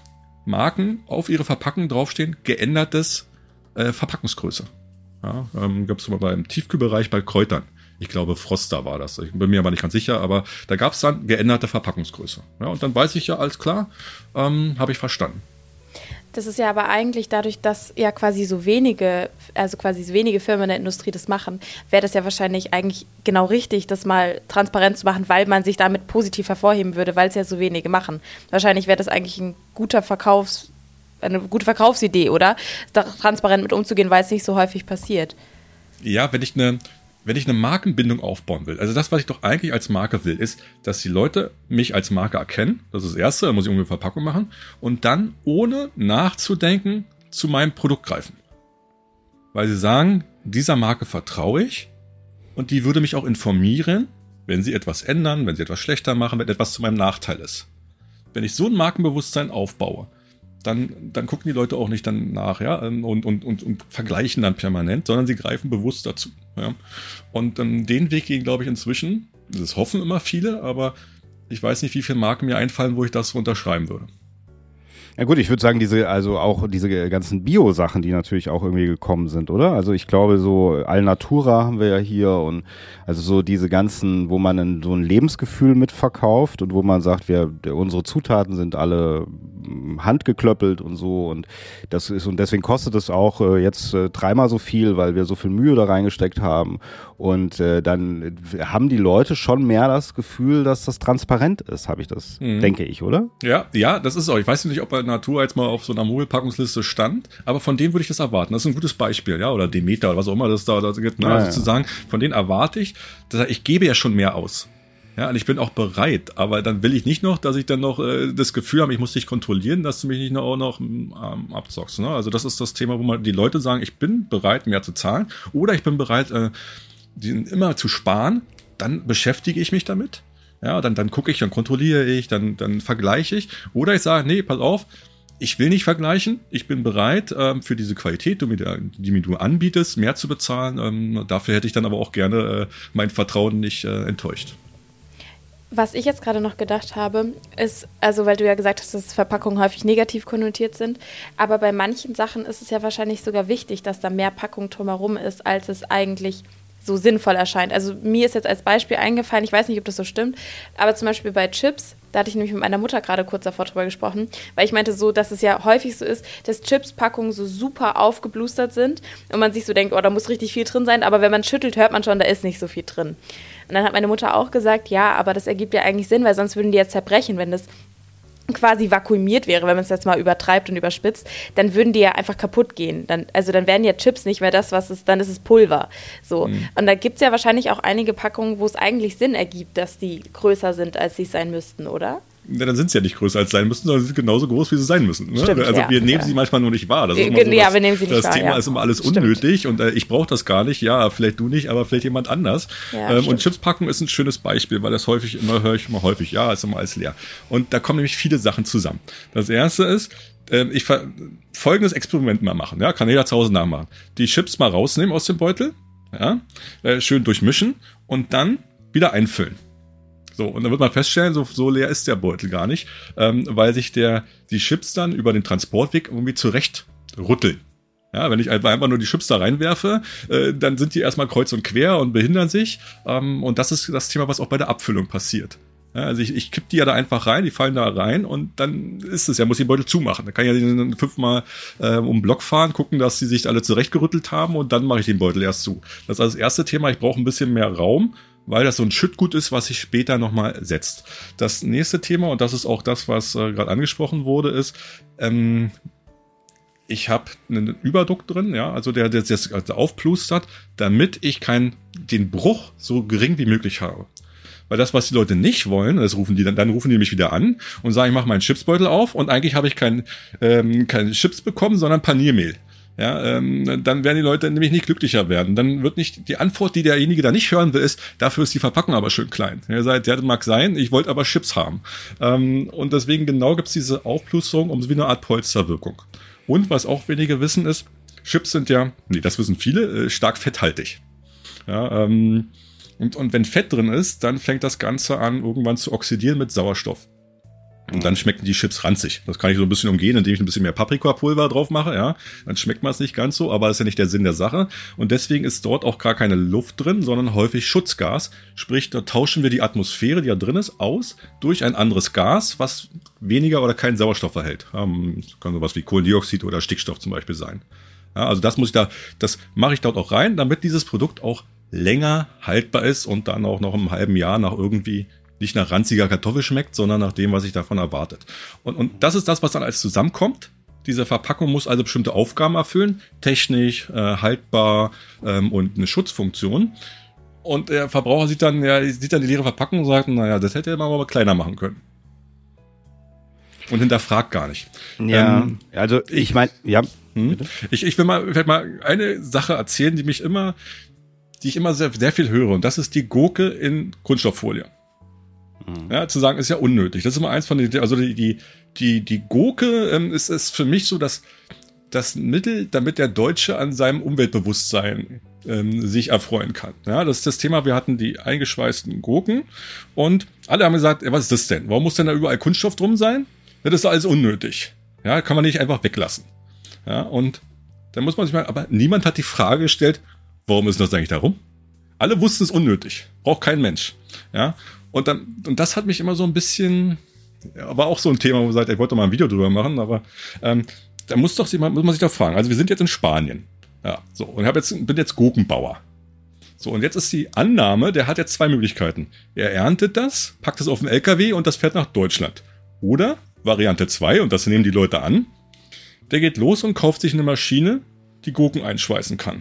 Marken auf ihre Verpackung draufstehen, geändertes äh, Verpackungsgröße. Ja, ähm, gab es mal beim Tiefkühlbereich bei Kräutern. Ich glaube, Froster war das. Ich bin mir aber nicht ganz sicher, aber da gab es dann geänderte Verpackungsgröße. Ja, und dann weiß ich ja, alles klar, ähm, habe ich verstanden. Das ist ja aber eigentlich dadurch, dass ja quasi so wenige, also quasi so wenige Firmen in der Industrie das machen, wäre das ja wahrscheinlich eigentlich genau richtig, das mal transparent zu machen, weil man sich damit positiv hervorheben würde, weil es ja so wenige machen. Wahrscheinlich wäre das eigentlich ein guter Verkaufs, eine gute Verkaufsidee, oder? Da transparent mit umzugehen, weil es nicht so häufig passiert. Ja, wenn ich eine Wenn ich eine Markenbindung aufbauen will, also das, was ich doch eigentlich als Marke will, ist, dass die Leute mich als Marke erkennen. Das ist das Erste, da muss ich irgendwie eine Verpackung machen. Und dann, ohne nachzudenken, zu meinem Produkt greifen. Weil sie sagen, dieser Marke vertraue ich und die würde mich auch informieren, wenn sie etwas ändern, wenn sie etwas schlechter machen, wenn etwas zu meinem Nachteil ist. Wenn ich so ein Markenbewusstsein aufbaue, dann, dann gucken die Leute auch nicht dann nach, ja, und, und, und, und vergleichen dann permanent, sondern sie greifen bewusst dazu. Ja. Und ähm, den Weg gehen, glaube ich, inzwischen, das hoffen immer viele, aber ich weiß nicht, wie viele Marken mir einfallen, wo ich das unterschreiben würde. Ja gut, ich würde sagen, diese, also auch diese ganzen Bio-Sachen, die natürlich auch irgendwie gekommen sind, oder? Also ich glaube, so Alnatura haben wir ja hier und also so diese ganzen, wo man ein, so ein Lebensgefühl mitverkauft und wo man sagt, wir, unsere Zutaten sind alle handgeklöppelt und so und das ist, und deswegen kostet es auch äh, jetzt äh, dreimal so viel, weil wir so viel Mühe da reingesteckt haben und äh, dann haben die Leute schon mehr das Gefühl, dass das transparent ist, habe ich das, mhm. denke ich, oder? Ja, ja, das ist auch. Ich weiß nicht, ob bei Natur jetzt mal auf so einer Mogelpackungsliste stand, aber von denen würde ich das erwarten. Das ist ein gutes Beispiel, ja, oder Demeter oder was auch immer das da, da gibt, ne? Ja, also ja. zu sagen, von denen erwarte ich, dass ich gebe ja schon mehr aus. Ja, und ich bin auch bereit, aber dann will ich nicht noch, dass ich dann noch äh, das Gefühl habe, ich muss dich kontrollieren, dass du mich nicht noch, auch noch ähm, abzockst. Ne? Also das ist das Thema, wo man die Leute sagen, ich bin bereit, mehr zu zahlen oder ich bin bereit, äh, die immer zu sparen, dann beschäftige ich mich damit. Ja, dann, dann gucke ich, dann kontrolliere ich, dann, dann vergleiche ich. Oder ich sage, nee, pass auf, ich will nicht vergleichen, ich bin bereit, ähm, für diese Qualität, die, die mir du anbietest, mehr zu bezahlen. Ähm, dafür hätte ich dann aber auch gerne äh, mein Vertrauen nicht äh, enttäuscht. Was ich jetzt gerade noch gedacht habe, ist, also weil du ja gesagt hast, dass Verpackungen häufig negativ konnotiert sind, aber bei manchen Sachen ist es ja wahrscheinlich sogar wichtig, dass da mehr Packung drumherum ist, als es eigentlich so sinnvoll erscheint. Also mir ist jetzt als Beispiel eingefallen, ich weiß nicht, ob das so stimmt, aber zum Beispiel bei Chips, da hatte ich nämlich mit meiner Mutter gerade kurz davor drüber gesprochen, weil ich meinte so, dass es ja häufig so ist, dass Chips-Packungen so super aufgeblustert sind und man sich so denkt, oh, da muss richtig viel drin sein, aber wenn man schüttelt, hört man schon, da ist nicht so viel drin. Und dann hat meine Mutter auch gesagt, ja, aber das ergibt ja eigentlich Sinn, weil sonst würden die ja zerbrechen, wenn das quasi vakuumiert wäre, wenn man es jetzt mal übertreibt und überspitzt, dann würden die ja einfach kaputt gehen. Dann, also dann wären ja Chips nicht mehr das, was es, dann ist es Pulver. So. Mhm. Und da gibt es ja wahrscheinlich auch einige Packungen, wo es eigentlich Sinn ergibt, dass die größer sind, als sie sein müssten, oder? Ja, dann sind sie ja nicht größer als sein müssen, sondern sie sind genauso groß, wie sie sein müssen. Ne? Stimmt, also ja, wir nehmen ja. sie manchmal nur nicht wahr. Das ist immer so, ja, das, wir nehmen sie nicht das wahr, Thema ja. ist immer alles Stimmt. unnötig und äh, ich brauche das gar nicht. Ja, vielleicht du nicht, aber vielleicht jemand anders. Ja, ähm, und Chipspackung ist ein schönes Beispiel, weil das häufig immer höre ich immer häufig, ja, ist immer alles leer. Und da kommen nämlich viele Sachen zusammen. Das erste ist, äh, ich ver- folgendes Experiment mal machen. Ja, kann jeder zu Hause nachmachen. Die Chips mal rausnehmen aus dem Beutel, ja, äh, schön durchmischen und dann wieder einfüllen. So, und dann wird man feststellen, so, so leer ist der Beutel gar nicht, ähm, weil sich der, die Chips dann über den Transportweg irgendwie zurecht rütteln. Ja, wenn ich einfach nur die Chips da reinwerfe, äh, dann sind die erstmal kreuz und quer und behindern sich. Ähm, und das ist das Thema, was auch bei der Abfüllung passiert. Ja, also ich, ich kipp die ja da einfach rein, die fallen da rein und dann ist es ja, muss ich den Beutel zumachen. Da kann ich ja den fünfmal äh, um den Block fahren, gucken, dass die sich alle zurechtgerüttelt haben und dann mache ich den Beutel erst zu. Das ist also das erste Thema, ich brauche ein bisschen mehr Raum, weil das so ein Schüttgut ist, was sich später nochmal setzt. Das nächste Thema, und das ist auch das, was äh, gerade angesprochen wurde, ist, ähm, ich habe einen Überdruck drin, ja, also der, der das also aufplustert, damit ich keinen, den Bruch so gering wie möglich habe. Weil das, was die Leute nicht wollen, das rufen die dann, dann rufen die mich wieder an und sagen, ich mache meinen Chipsbeutel auf und eigentlich habe ich kein, ähm, keine Chips bekommen, sondern Paniermehl. Ja, ähm, dann werden die Leute nämlich nicht glücklicher werden. Dann wird nicht die Antwort, die derjenige da nicht hören will, ist, dafür ist die Verpackung aber schön klein. Er sagt, ja, das mag sein, ich wollte aber Chips haben. Ähm, und deswegen genau gibt's diese Aufplusterung um so wie eine Art Polsterwirkung. Und was auch wenige wissen ist, Chips sind ja, nee, das wissen viele, äh, stark fetthaltig. Ja, ähm, und, und wenn Fett drin ist, dann fängt das Ganze an, irgendwann zu oxidieren mit Sauerstoff. Und dann schmecken die Chips ranzig. Das kann ich so ein bisschen umgehen, indem ich ein bisschen mehr Paprikapulver drauf mache, ja. Dann schmeckt man es nicht ganz so, aber das ist ja nicht der Sinn der Sache. Und deswegen ist dort auch gar keine Luft drin, sondern häufig Schutzgas. Sprich, da tauschen wir die Atmosphäre, die da drin ist, aus durch ein anderes Gas, was weniger oder keinen Sauerstoff erhält. Ähm, das kann sowas wie Kohlendioxid oder Stickstoff zum Beispiel sein. Ja, also das muss ich da, das mache ich dort auch rein, damit dieses Produkt auch länger haltbar ist und dann auch noch im halben Jahr nach irgendwie nicht nach ranziger Kartoffel schmeckt, sondern nach dem, was sich davon erwartet. Und, und das ist das, was dann alles zusammenkommt. Diese Verpackung muss also bestimmte Aufgaben erfüllen, technisch, äh, haltbar ähm, und eine Schutzfunktion. Und der Verbraucher sieht dann, ja, sieht dann die leere Verpackung und sagt, naja, das hätte man aber kleiner machen können. Und hinterfragt gar nicht. Ja, ähm, also ich meine, ja. Hm? Ich, ich will mal, ich will mal eine Sache erzählen, die mich immer, die ich immer sehr, sehr viel höre. Und das ist die Gurke in Kunststofffolie. Ja, zu sagen, ist ja unnötig. Das ist immer eins von den, also die, die, die, die Gurke ähm, ist, ist für mich so das, das Mittel, damit der Deutsche an seinem Umweltbewusstsein ähm, sich erfreuen kann. Ja, das ist das Thema. Wir hatten die eingeschweißten Gurken und alle haben gesagt, ja, was ist das denn? Warum muss denn da überall Kunststoff drum sein? Das ist doch alles unnötig. Ja, kann man nicht einfach weglassen. Ja, und dann muss man sich mal, aber niemand hat die Frage gestellt, warum ist das eigentlich da rum? Alle wussten es unnötig. Braucht kein Mensch. Ja, Und dann, und das hat mich immer so ein bisschen, ja, war auch so ein Thema, wo man sagt, ich wollte mal ein Video drüber machen, aber ähm, da muss doch jemand, muss man sich doch fragen. Also wir sind jetzt in Spanien. Ja, so, und ich hab jetzt, bin jetzt Gurkenbauer. So, und jetzt ist die Annahme, der hat jetzt zwei Möglichkeiten. Er erntet das, packt es auf den L K W und das fährt nach Deutschland. Oder Variante zwei, und das nehmen die Leute an, der geht los und kauft sich eine Maschine, die Gurken einschweißen kann.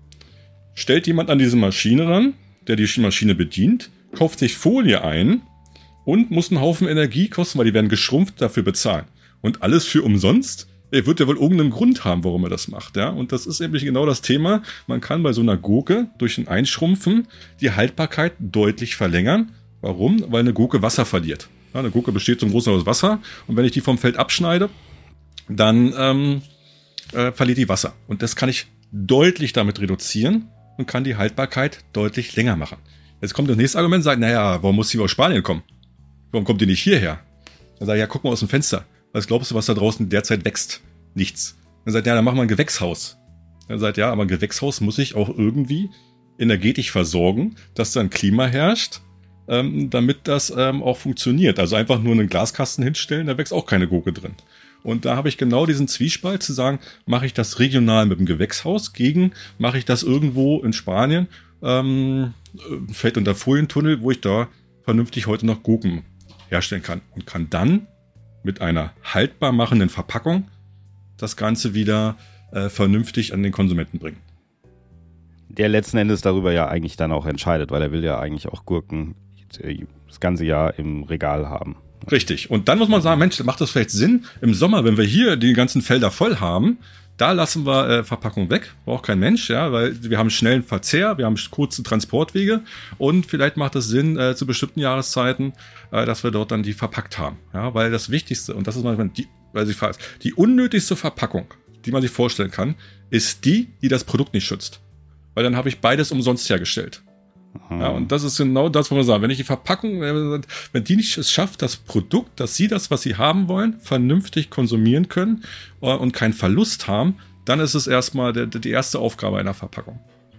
Stellt jemand an diese Maschine ran, der die Maschine bedient, kauft sich Folie ein und muss einen Haufen Energiekosten, weil die werden geschrumpft, dafür bezahlen. Und alles für umsonst? Er wird ja wohl irgendeinen Grund haben, warum er das macht. Ja? Und das ist nämlich genau das Thema. Man kann bei so einer Gurke durch ein Einschrumpfen die Haltbarkeit deutlich verlängern. Warum? Weil eine Gurke Wasser verliert. Ja, eine Gurke besteht zum Großteil aus Wasser. Und wenn ich die vom Feld abschneide, dann ähm, äh, verliert die Wasser. Und das kann ich deutlich damit reduzieren und kann die Haltbarkeit deutlich länger machen. Jetzt kommt das nächste Argument, sagt, naja, warum muss die aus Spanien kommen? Warum kommt die nicht hierher? Dann sage ich, ja, guck mal aus dem Fenster. Was glaubst du, was da draußen derzeit wächst? Nichts. Dann sagt, ja, dann machen wir ein Gewächshaus. Dann sagt, ja, aber ein Gewächshaus muss ich auch irgendwie energetisch versorgen, dass da ein Klima herrscht, ähm, damit das ähm, auch funktioniert. Also einfach nur einen Glaskasten hinstellen, da wächst auch keine Gurke drin. Und da habe ich genau diesen Zwiespalt zu sagen, mache ich das regional mit dem Gewächshaus gegen, mache ich das irgendwo in Spanien, ähm, vielleicht unter Folientunnel, wo ich da vernünftig heute noch Gurken herstellen kann und kann dann mit einer haltbar machenden Verpackung das Ganze wieder äh, vernünftig an den Konsumenten bringen. Der letzten Endes darüber ja eigentlich dann auch entscheidet, weil er will ja eigentlich auch Gurken das ganze Jahr im Regal haben. Richtig. Und dann muss man sagen, Mensch, macht das vielleicht Sinn, im Sommer, wenn wir hier die ganzen Felder voll haben, da lassen wir äh, Verpackung weg, braucht kein Mensch, ja, weil wir haben schnellen Verzehr, wir haben kurze Transportwege und vielleicht macht es Sinn äh, zu bestimmten Jahreszeiten, äh, dass wir dort dann die verpackt haben, ja, weil das Wichtigste, und das ist manchmal die, weil ich frage, die unnötigste Verpackung, die man sich vorstellen kann, ist die, die das Produkt nicht schützt. Weil dann habe ich beides umsonst hergestellt. Ja, und das ist genau das, was wir sagen. Wenn ich die Verpackung, wenn die nicht es schafft, das Produkt, dass sie das, was sie haben wollen, vernünftig konsumieren können und keinen Verlust haben, dann ist es erstmal der, die erste Aufgabe einer Verpackung.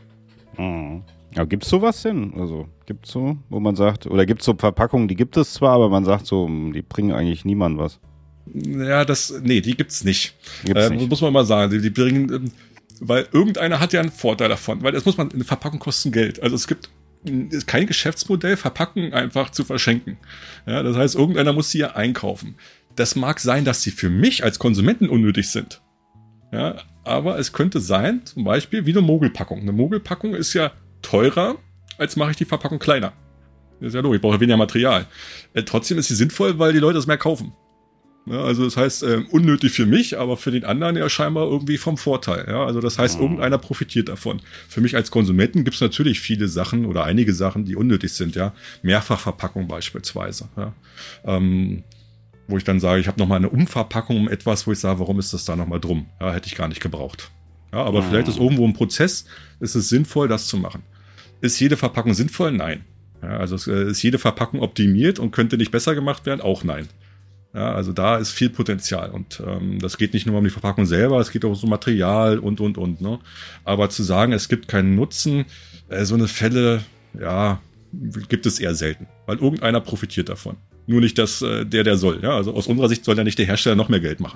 Mhm. Ja, gibt's sowas denn? Also gibt's so, wo man sagt, oder gibt's so Verpackungen, die gibt es zwar, aber man sagt so, die bringen eigentlich niemandem was. Ja, das, nee, die gibt's nicht. Gibt's äh, nicht. Muss man mal sagen, die, die bringen, weil irgendeiner hat ja einen Vorteil davon, weil das muss man, eine Verpackung kosten Geld. Also es gibt ist kein Geschäftsmodell, Verpackungen einfach zu verschenken. Ja, das heißt, irgendeiner muss sie ja einkaufen. Das mag sein, dass sie für mich als Konsumenten unnötig sind. Ja, aber es könnte sein, zum Beispiel wie eine Mogelpackung. Eine Mogelpackung ist ja teurer, als mache ich die Verpackung kleiner. Das ist ja logisch, ich brauche weniger Material. Äh, trotzdem ist sie sinnvoll, weil die Leute es mehr kaufen. Ja, also das heißt, äh, unnötig für mich, aber für den anderen ja scheinbar irgendwie vom Vorteil. Ja, also das heißt, irgendeiner profitiert davon. Für mich als Konsumenten gibt es natürlich viele Sachen oder einige Sachen, die unnötig sind. Ja, Mehrfachverpackung beispielsweise. Ja, ähm, wo ich dann sage, ich habe nochmal eine Umverpackung um etwas, wo ich sage, warum ist das da nochmal drum? Ja, hätte ich gar nicht gebraucht. Ja, aber mhm. vielleicht ist irgendwo ein Prozess, ist es sinnvoll, das zu machen. Ist jede Verpackung sinnvoll? Nein. Ja, also ist jede Verpackung optimiert und könnte nicht besser gemacht werden? Auch nein. Ja, also da ist viel Potenzial und ähm, das geht nicht nur um die Verpackung selber, es geht auch um Material und, und, und. Ne? Aber zu sagen, es gibt keinen Nutzen, äh, so eine Fälle, ja, gibt es eher selten, weil irgendeiner profitiert davon. Nur nicht das, äh, der, der soll. Ja? Also aus unserer Sicht soll ja nicht der Hersteller noch mehr Geld machen.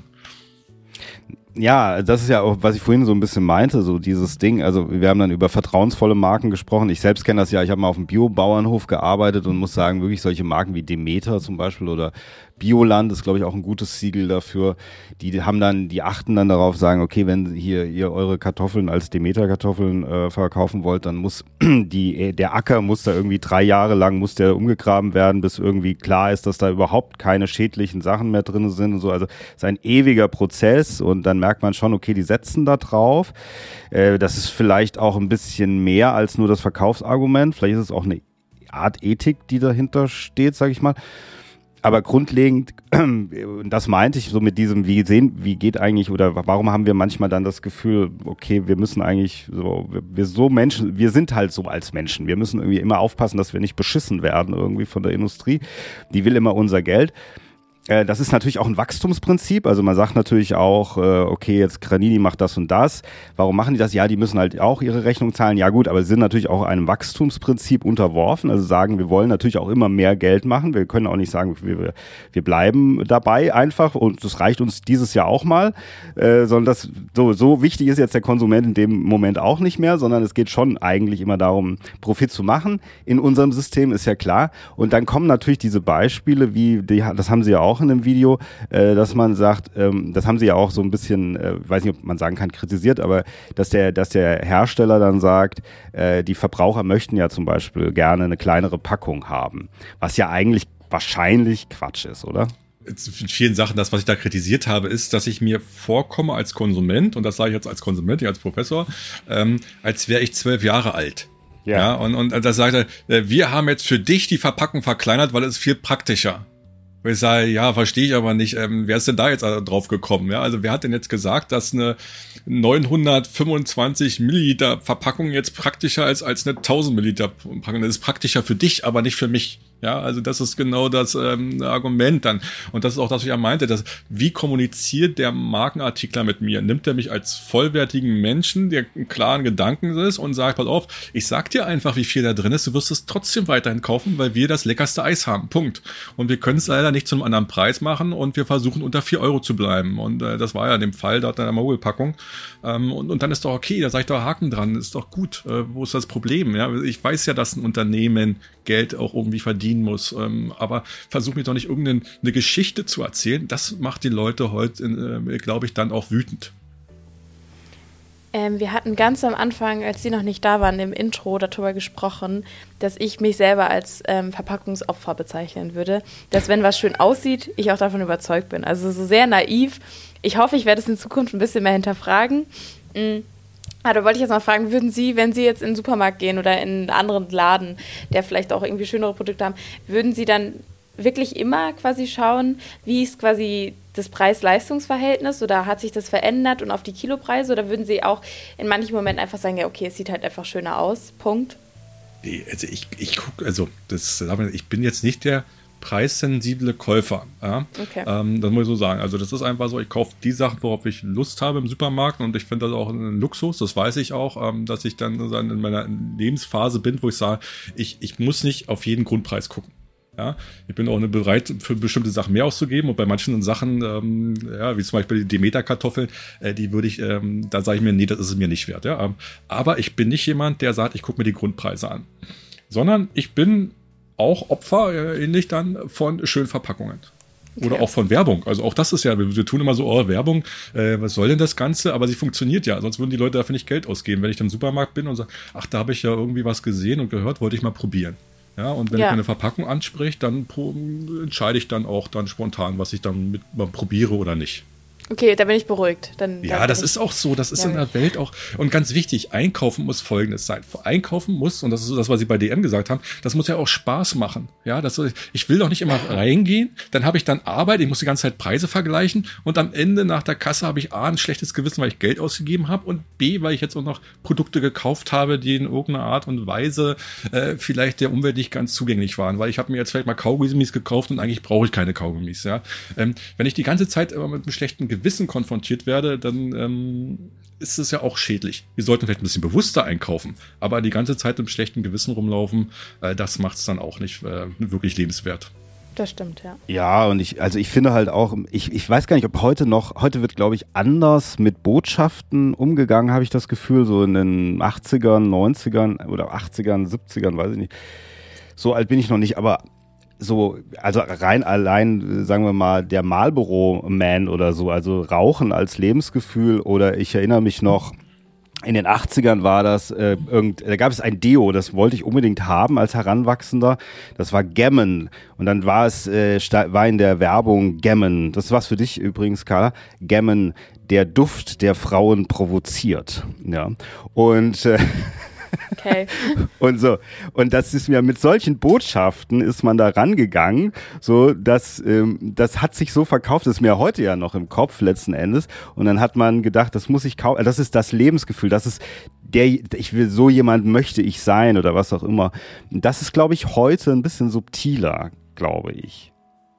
Ja, das ist ja auch, was ich vorhin so ein bisschen meinte, so dieses Ding, also wir haben dann über vertrauensvolle Marken gesprochen, ich selbst kenne das ja, ich habe mal auf einem Bio-Bauernhof gearbeitet und muss sagen, wirklich solche Marken wie Demeter zum Beispiel oder Bioland ist, glaube ich, auch ein gutes Siegel dafür, die haben dann, die achten dann darauf, sagen, okay, wenn hier ihr eure Kartoffeln als Demeter-Kartoffeln äh, verkaufen wollt, dann muss die, der Acker muss da irgendwie drei Jahre lang, muss der umgegraben werden, bis irgendwie klar ist, dass da überhaupt keine schädlichen Sachen mehr drin sind und so, also es ist ein ewiger Prozess und dann merkt man schon, okay, die setzen da drauf. Äh, das ist vielleicht auch ein bisschen mehr als nur das Verkaufsargument. Vielleicht ist es auch eine Art Ethik, die dahinter steht, sage ich mal. Aber grundlegend, das meinte ich so mit diesem, wie sehen, wie geht eigentlich oder warum haben wir manchmal dann das Gefühl, okay, wir müssen eigentlich so, wir so Menschen, wir sind halt so als Menschen. Wir müssen irgendwie immer aufpassen, dass wir nicht beschissen werden irgendwie von der Industrie. Die will immer unser Geld. Das ist natürlich auch ein Wachstumsprinzip, also man sagt natürlich auch, okay, jetzt Granini macht das und das, warum machen die das? Ja, die müssen halt auch ihre Rechnung zahlen, ja gut, aber sie sind natürlich auch einem Wachstumsprinzip unterworfen, also sagen, wir wollen natürlich auch immer mehr Geld machen, wir können auch nicht sagen, wir, wir bleiben dabei einfach und das reicht uns dieses Jahr auch mal, äh, sondern das, so, so wichtig ist jetzt der Konsument in dem Moment auch nicht mehr, sondern es geht schon eigentlich immer darum, Profit zu machen in unserem System, ist ja klar, und dann kommen natürlich diese Beispiele, wie, die, das haben sie ja auch in dem Video, äh, dass man sagt, ähm, das haben sie ja auch so ein bisschen, äh, weiß nicht, ob man sagen kann, kritisiert, aber dass der, dass der Hersteller dann sagt, äh, die Verbraucher möchten ja zum Beispiel gerne eine kleinere Packung haben, was ja eigentlich wahrscheinlich Quatsch ist, oder? In vielen Sachen, das, was ich da kritisiert habe, ist, dass ich mir vorkomme als Konsument, und das sage ich jetzt als Konsument, nicht als Professor, ähm, als wäre ich zwölf Jahre alt. Ja, ja und, und da sagt er, wir haben jetzt für dich die Verpackung verkleinert, weil es viel praktischer. Und ich sage, ja, verstehe ich aber nicht, ähm, wer ist denn da jetzt drauf gekommen? Ja, also wer hat denn jetzt gesagt, dass eine neunhundertfünfundzwanzig Milliliter Verpackung jetzt praktischer ist als eine tausend Milliliter Packung? Das ist praktischer für dich, aber nicht für mich. Ja, also das ist genau das ähm, Argument dann. Und das ist auch das, was ich ja meinte, dass, wie kommuniziert der Markenartikler mit mir? Nimmt er mich als vollwertigen Menschen, der einen klaren Gedanken ist und sagt, pass auf, ich sag dir einfach, wie viel da drin ist, du wirst es trotzdem weiterhin kaufen, weil wir das leckerste Eis haben, Punkt. Und wir können es leider nicht zu einem anderen Preis machen und wir versuchen unter vier Euro zu bleiben. Und äh, das war ja in dem Fall, da hat eine Mogelpackung. Ähm, und, und dann ist doch okay, da sage ich doch Haken dran, ist doch gut. Äh, wo ist das Problem? Ja, ich weiß ja, dass ein Unternehmen Geld auch irgendwie verdient, bedienen muss. Ähm, aber versuch mir doch nicht irgendeine eine Geschichte zu erzählen. Das macht die Leute heute, äh, glaube ich, dann auch wütend. Ähm, wir hatten ganz am Anfang, als Sie noch nicht da waren, im Intro darüber gesprochen, dass ich mich selber als ähm, Verpackungsopfer bezeichnen würde. Dass, wenn was schön aussieht, ich auch davon überzeugt bin. Also so sehr naiv. Ich hoffe, ich werde es in Zukunft ein bisschen mehr hinterfragen. Mhm. Ah, da wollte ich jetzt mal fragen, würden Sie, wenn Sie jetzt in den Supermarkt gehen oder in einen anderen Laden, der vielleicht auch irgendwie schönere Produkte haben, würden Sie dann wirklich immer quasi schauen, wie ist quasi das Preis-Leistungs-Verhältnis oder hat sich das verändert und auf die Kilopreise, oder würden Sie auch in manchen Momenten einfach sagen, ja okay, es sieht halt einfach schöner aus, Punkt? Nee, also ich, ich gucke, also das, ich bin jetzt nicht der preissensible Käufer. Ja? Okay. Ähm, das muss ich so sagen. Also das ist einfach so, ich kaufe die Sachen, worauf ich Lust habe im Supermarkt, und ich finde das auch ein Luxus, das weiß ich auch, ähm, dass ich dann in meiner Lebensphase bin, wo ich sage, ich, ich muss nicht auf jeden Grundpreis gucken. Ja, ich bin auch bereit, für bestimmte Sachen mehr auszugeben, und bei manchen Sachen, ähm, ja, wie zum Beispiel die Demeter-Kartoffeln, äh, die würde ich, ähm, da sage ich mir, nee, das ist es mir nicht wert. Ja? Aber ich bin nicht jemand, der sagt, ich gucke mir die Grundpreise an, sondern ich bin auch Opfer, äh, ähnlich dann, von schönen Verpackungen. Oder okay. auch von Werbung. Also auch das ist ja, wir, wir tun immer so, oh, Werbung, äh, was soll denn das Ganze? Aber sie funktioniert ja, sonst würden die Leute dafür nicht Geld ausgeben. Wenn ich dann im Supermarkt bin und sage, ach, da habe ich ja irgendwie was gesehen und gehört, wollte ich mal probieren. Ja, und wenn ja. ich eine Verpackung anspricht, dann pro, entscheide ich dann auch dann spontan, was ich dann mit, mal probiere oder nicht. Okay, da bin ich beruhigt. Dann, ja, dann das ist auch so. Das ist ja. in der Welt auch. Und ganz wichtig, Einkaufen muss Folgendes sein. Einkaufen muss, und das ist so das, was Sie bei D M gesagt haben, das muss ja auch Spaß machen. Ja, das, ich will doch nicht immer reingehen, dann habe ich dann Arbeit, ich muss die ganze Zeit Preise vergleichen, und am Ende nach der Kasse habe ich A, ein schlechtes Gewissen, weil ich Geld ausgegeben habe, und B, weil ich jetzt auch noch Produkte gekauft habe, die in irgendeiner Art und Weise äh, vielleicht der Umwelt nicht ganz zugänglich waren. Weil ich habe mir jetzt vielleicht mal Kaugummis gekauft und eigentlich brauche ich keine Kaugummis. Ja? Ähm, wenn ich die ganze Zeit immer mit einem schlechten Gewissen konfrontiert werde, dann ähm, ist es ja auch schädlich. Wir sollten vielleicht ein bisschen bewusster einkaufen, aber die ganze Zeit mit schlechten Gewissen rumlaufen, äh, das macht es dann auch nicht äh, wirklich lebenswert. Das stimmt, ja. Ja, und ich, also ich finde halt auch, ich, ich weiß gar nicht, ob heute noch, heute wird, glaube ich, anders mit Botschaften umgegangen, habe ich das Gefühl, so in den achtzigern, neunzigern oder achtzigern, siebzigern, weiß ich nicht. So alt bin ich noch nicht, aber so, also rein allein, sagen wir mal, der Marlboro-Man oder so, also Rauchen als Lebensgefühl, oder ich erinnere mich noch, in den achtzigern war das, äh, irgend, da gab es ein Deo, das wollte ich unbedingt haben als Heranwachsender, das war Gammon, und dann war es, äh, war in der Werbung Gammon, das ist was für dich übrigens, Carla, Gammon, der Duft, der Frauen provoziert, ja, und äh, Okay. Und so, und das ist mir mit solchen Botschaften ist man da rangegangen, so dass ähm, das hat sich so verkauft, das ist mir heute ja noch im Kopf letzten Endes, und dann hat man gedacht, das muss ich kaufen, das ist das Lebensgefühl, das ist der, ich will, so jemand möchte ich sein oder was auch immer. Das ist, glaube ich, heute ein bisschen subtiler, glaube ich.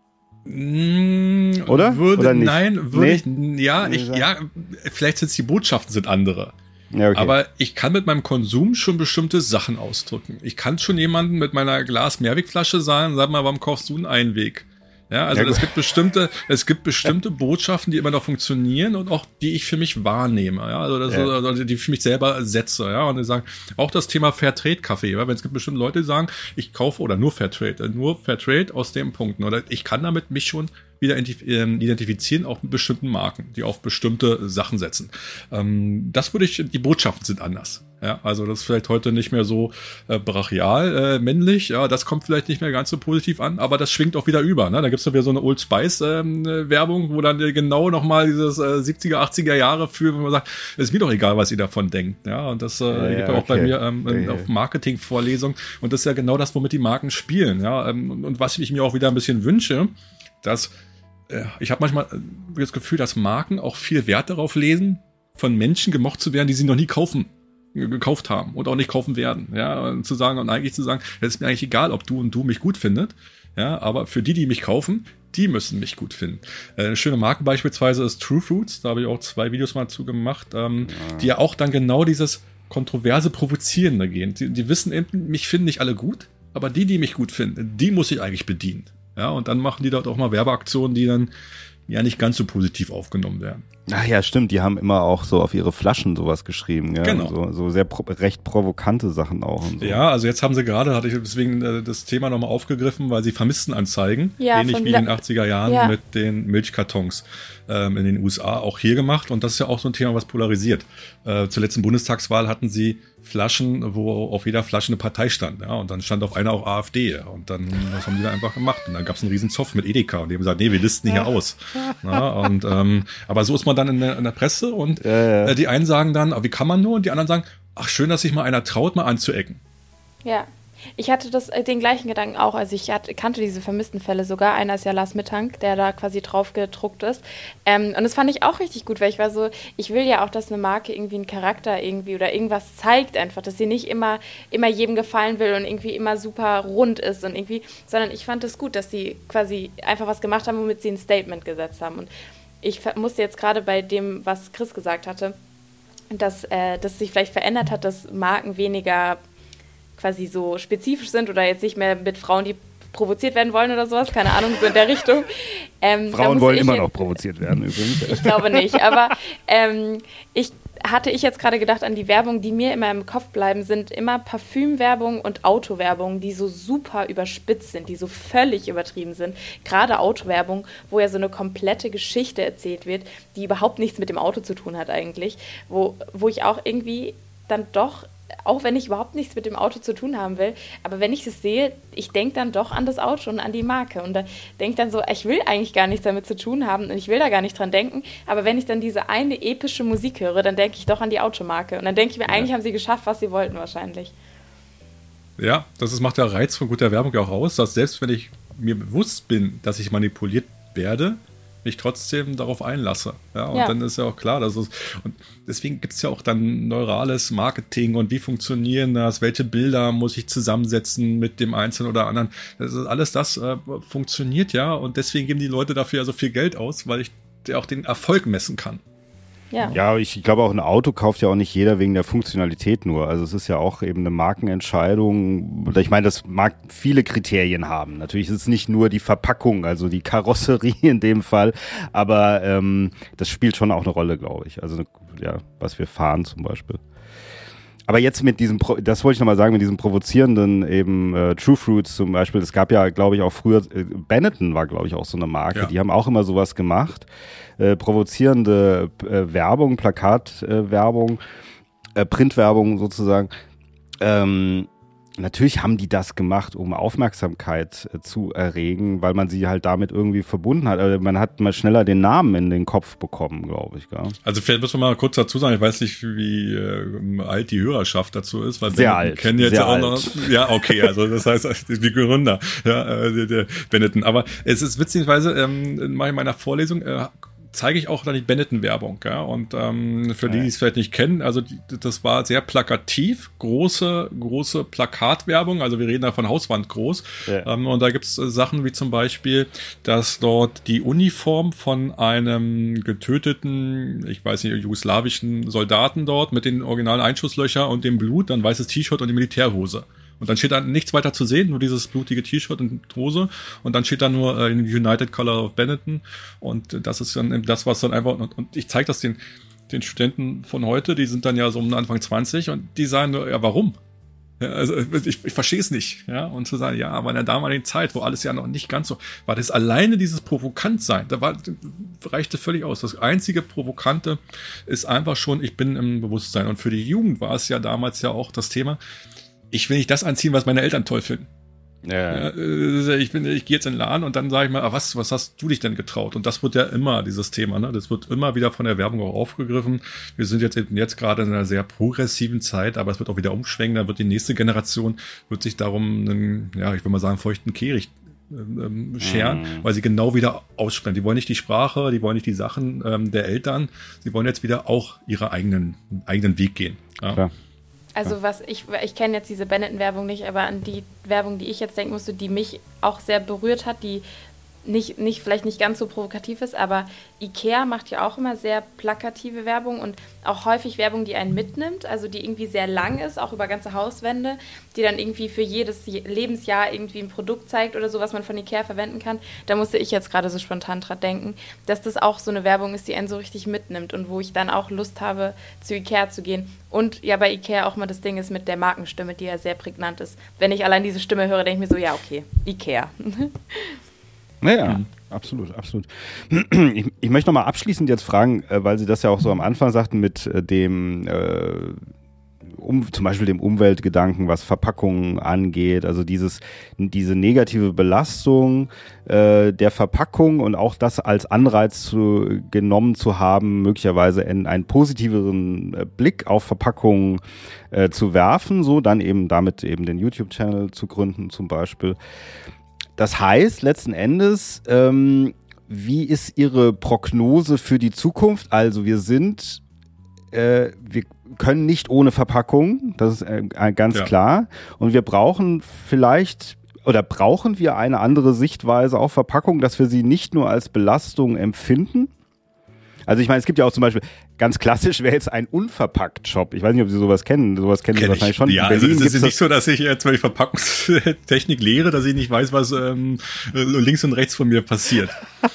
Mm, Oder? Würde, Oder nicht? Nein, würde nee? ich, ja, ich, ja, vielleicht sind es die Botschaften sind andere. Ja, okay. Aber ich kann mit meinem Konsum schon bestimmte Sachen ausdrücken. Ich kann schon jemandem mit meiner Glas-Mehrwegflasche sagen, sag mal, warum kaufst du einen Einweg? Ja, also ja, es gibt bestimmte, es gibt bestimmte Botschaften, die immer noch funktionieren und auch die ich für mich wahrnehme, ja, also, das, ja. also die für mich selber setze, ja, und die sagen, auch das Thema Fairtrade-Kaffee, ja, wenn es gibt bestimmte Leute, die sagen, ich kaufe, oder nur Fairtrade, nur Fairtrade aus den Punkten, oder ich kann damit mich schon wieder identifizieren, auch mit bestimmten Marken, die auf bestimmte Sachen setzen. Ähm, das würde ich, die Botschaften sind anders. Ja, also das ist vielleicht heute nicht mehr so äh, brachial äh, männlich, ja, das kommt vielleicht nicht mehr ganz so positiv an, aber das schwingt auch wieder über, ne? Da gibt's dann wieder so eine Old Spice ähm, Werbung, wo dann genau nochmal dieses äh, siebziger, achtziger Jahre für, wo man sagt, es ist mir doch egal, was ihr davon denkt, ja, und das äh, ja, gibt ja auch okay. bei mir ähm, okay. auf Marketing-Vorlesungen, und das ist ja genau das, womit die Marken spielen, ja, ähm, und, und was ich mir auch wieder ein bisschen wünsche, dass ich habe manchmal das Gefühl, dass Marken auch viel Wert darauf legen, von Menschen gemocht zu werden, die sie noch nie kaufen, gekauft haben und auch nicht kaufen werden. Ja, und zu sagen und eigentlich zu sagen, es ist mir eigentlich egal, ob du und du mich gut findet. Ja, aber für die, die mich kaufen, die müssen mich gut finden. Eine schöne Marke beispielsweise ist True Fruits. Da habe ich auch zwei Videos mal zu gemacht, ähm, ja. die ja auch dann genau dieses kontroverse Provozierende gehen. Die, die wissen eben, mich finden nicht alle gut, aber die, die mich gut finden, die muss ich eigentlich bedienen. Ja, und dann machen die dort auch mal Werbeaktionen, die dann ja nicht ganz so positiv aufgenommen werden. Ach ja, stimmt, die haben immer auch so auf ihre Flaschen sowas geschrieben, ja? Genau. So, so sehr pro, recht provokante Sachen auch. Und so. Ja, also jetzt haben sie gerade, hatte ich deswegen äh, das Thema nochmal aufgegriffen, weil sie Vermisstenanzeigen, ja, ähnlich wie in den achtziger Jahren ja. mit den Milchkartons ähm, in den U S A auch hier gemacht. Und das ist ja auch so ein Thema, was polarisiert. Äh, zur letzten Bundestagswahl hatten sie Flaschen, wo auf jeder Flasche eine Partei stand. Ja, und dann stand auf einer auch AfD. Und dann, das haben die da einfach gemacht. Und dann gab es einen riesen Zoff mit Edeka. Und die haben gesagt, nee, wir listen hier aus. Ja, und, ähm, aber so ist man dann in der, in der Presse. Und ja, ja. Äh, die einen sagen dann, wie kann man nur? Und die anderen sagen, ach, schön, dass sich mal einer traut, mal anzuecken. Ja. Ich hatte das, den gleichen Gedanken auch, also ich hatte, kannte diese vermissten Fälle sogar, einer ist ja Lars Mittank, der da quasi drauf gedruckt ist, ähm, und das fand ich auch richtig gut, weil ich war so, ich will ja auch, dass eine Marke irgendwie einen Charakter irgendwie oder irgendwas zeigt einfach, dass sie nicht immer, immer jedem gefallen will und irgendwie immer super rund ist und irgendwie, sondern ich fand es gut, dass sie quasi einfach was gemacht haben, womit sie ein Statement gesetzt haben. Und ich musste jetzt gerade bei dem, was Chris gesagt hatte, dass, äh, dass sich vielleicht verändert hat, dass Marken weniger quasi so spezifisch sind oder jetzt nicht mehr mit Frauen, die provoziert werden wollen oder sowas, keine Ahnung, so in der Richtung. Ähm, Frauen wollen immer noch provoziert werden übrigens. Ich glaube nicht, aber ähm, ich hatte ich jetzt gerade gedacht an die Werbung, die mir immer im Kopf bleiben, sind immer Parfümwerbung und Autowerbung, die so super überspitzt sind, die so völlig übertrieben sind. Gerade Autowerbung, wo ja so eine komplette Geschichte erzählt wird, die überhaupt nichts mit dem Auto zu tun hat eigentlich, wo, wo ich auch irgendwie dann doch, auch wenn ich überhaupt nichts mit dem Auto zu tun haben will, aber wenn ich es sehe, ich denke dann doch an das Auto und an die Marke und da denke dann so, ich will eigentlich gar nichts damit zu tun haben und ich will da gar nicht dran denken, aber wenn ich dann diese eine epische Musik höre, dann denke ich doch an die Automarke und dann denke ich mir, eigentlich ja. haben sie geschafft, was sie wollten wahrscheinlich. Ja, das ist, macht der Reiz von guter Werbung ja auch aus, dass selbst wenn ich mir bewusst bin, dass ich manipuliert werde, mich trotzdem darauf einlasse. Ja, und ja. dann ist ja auch klar, dass es, und deswegen gibt es ja auch dann neurales Marketing und wie funktionieren das, welche Bilder muss ich zusammensetzen mit dem einen oder anderen. Das ist alles das äh, funktioniert ja und deswegen geben die Leute dafür ja so viel Geld aus, weil ich auch den Erfolg messen kann. Ja. ja, ich glaube auch ein Auto kauft ja auch nicht jeder wegen der Funktionalität nur. Also es ist ja auch eben eine Markenentscheidung. Ich meine, das mag viele Kriterien haben. Natürlich ist es nicht nur die Verpackung, also die Karosserie in dem Fall, aber ähm, das spielt schon auch eine Rolle, glaube ich. Also ja, was wir fahren zum Beispiel. Aber jetzt mit diesem, das wollte ich nochmal sagen, mit diesem provozierenden eben äh, True Fruits zum Beispiel, es gab ja, glaube ich, auch früher, äh, Benetton war, glaube ich, auch so eine Marke, ja. Die haben auch immer sowas gemacht, äh, provozierende äh, Werbung, Plakatwerbung, äh, Printwerbung sozusagen. Ähm, natürlich haben die das gemacht, um Aufmerksamkeit äh, zu erregen, weil man sie halt damit irgendwie verbunden hat. Also man hat mal schneller den Namen in den Kopf bekommen, glaube ich. Gell? Also vielleicht müssen wir mal kurz dazu sagen, ich weiß nicht, wie äh, alt die Hörerschaft dazu ist. Weil sehr alt. Kennen jetzt sehr ja auch alt. noch. Ja, okay, also das heißt, die Gründer, ja, äh, der, der Benetton. Aber es ist witzigerweise, ähm, in meiner Vorlesung äh, zeige ich auch dann die Benetton-Werbung, ja, und ähm, für die, die es vielleicht nicht kennen, also die, das war sehr plakativ, große, große Plakatwerbung, also wir reden da von Hauswand groß, ja. ähm, und da gibt's äh, Sachen wie zum Beispiel, dass dort die Uniform von einem getöteten, ich weiß nicht, jugoslawischen Soldaten dort mit den originalen Einschusslöcher und dem Blut, dann weißes T-Shirt und die Militärhose. Und dann steht da nichts weiter zu sehen, nur dieses blutige T-Shirt und Hose. Und dann steht da nur äh, United Color of Benetton. Und das ist dann das, was dann einfach, und, und ich zeige das den, den Studenten von heute, die sind dann ja so um Anfang zwanzig und die sagen nur, ja, warum? Ja, also ich, ich verstehe es nicht. Ja, und zu sagen, ja, aber in der damaligen Zeit, wo alles ja noch nicht ganz so, war das alleine dieses Provokantsein, da war, reichte völlig aus. Das einzige Provokante ist einfach schon, ich bin im Bewusstsein. Und für die Jugend war es ja damals ja auch das Thema, ich will nicht das anziehen, was meine Eltern toll finden. Ja. Ja, ich bin, ich gehe jetzt in den Laden und dann sage ich mal, ah, was, was hast du dich denn getraut? Und das wird ja immer dieses Thema, ne? Das wird immer wieder von der Werbung auch aufgegriffen. Wir sind jetzt eben jetzt gerade in einer sehr progressiven Zeit, aber es wird auch wieder umschwenken. Da wird die nächste Generation wird sich darum einen, ja, ich würde mal sagen, feuchten Kehricht ähm, scheren, mhm. weil sie genau wieder aussprechen. Die wollen nicht die Sprache, die wollen nicht die Sachen ähm, der Eltern. Sie wollen jetzt wieder auch ihre eigenen, eigenen Weg gehen. Ja. Klar. Also was ich, ich kenne jetzt diese Benetton-Werbung nicht, aber an die Werbung, die ich jetzt denken musste, die mich auch sehr berührt hat, die nicht, nicht, vielleicht nicht ganz so provokativ ist, aber Ikea macht ja auch immer sehr plakative Werbung und auch häufig Werbung, die einen mitnimmt, also die irgendwie sehr lang ist, auch über ganze Hauswände, die dann irgendwie für jedes Lebensjahr irgendwie ein Produkt zeigt oder so, was man von Ikea verwenden kann. Da musste ich jetzt gerade so spontan dran denken, dass das auch so eine Werbung ist, die einen so richtig mitnimmt und wo ich dann auch Lust habe, zu Ikea zu gehen. Und ja, bei Ikea auch mal das Ding ist mit der Markenstimme, die ja sehr prägnant ist. Wenn ich allein diese Stimme höre, denke ich mir so, ja, okay, Ikea. Naja, mhm. absolut, absolut. Ich, ich möchte nochmal abschließend jetzt fragen, weil Sie das ja auch so am Anfang sagten mit dem, äh, um, zum Beispiel dem Umweltgedanken, was Verpackungen angeht, also dieses, diese negative Belastung äh, der Verpackung und auch das als Anreiz zu, genommen zu haben, möglicherweise in einen positiveren äh, Blick auf Verpackungen äh, zu werfen, so dann eben damit eben den YouTube-Channel zu gründen zum Beispiel. Das heißt, letzten Endes, ähm, wie ist Ihre Prognose für die Zukunft? Also wir sind, äh, wir können nicht ohne Verpackung, das ist äh, ganz ja. klar. Und wir brauchen vielleicht, oder brauchen wir eine andere Sichtweise auf Verpackung, dass wir sie nicht nur als Belastung empfinden? Also ich meine, es gibt ja auch zum Beispiel, ganz klassisch wäre jetzt ein Unverpackt-Shop. Ich weiß nicht, ob Sie sowas kennen. Sowas kennen Kenn Sie wahrscheinlich schon. Ja, also es ist nicht so, dass ich jetzt mal die Verpackungstechnik lehre, dass ich nicht weiß, was ähm, links und rechts von mir passiert.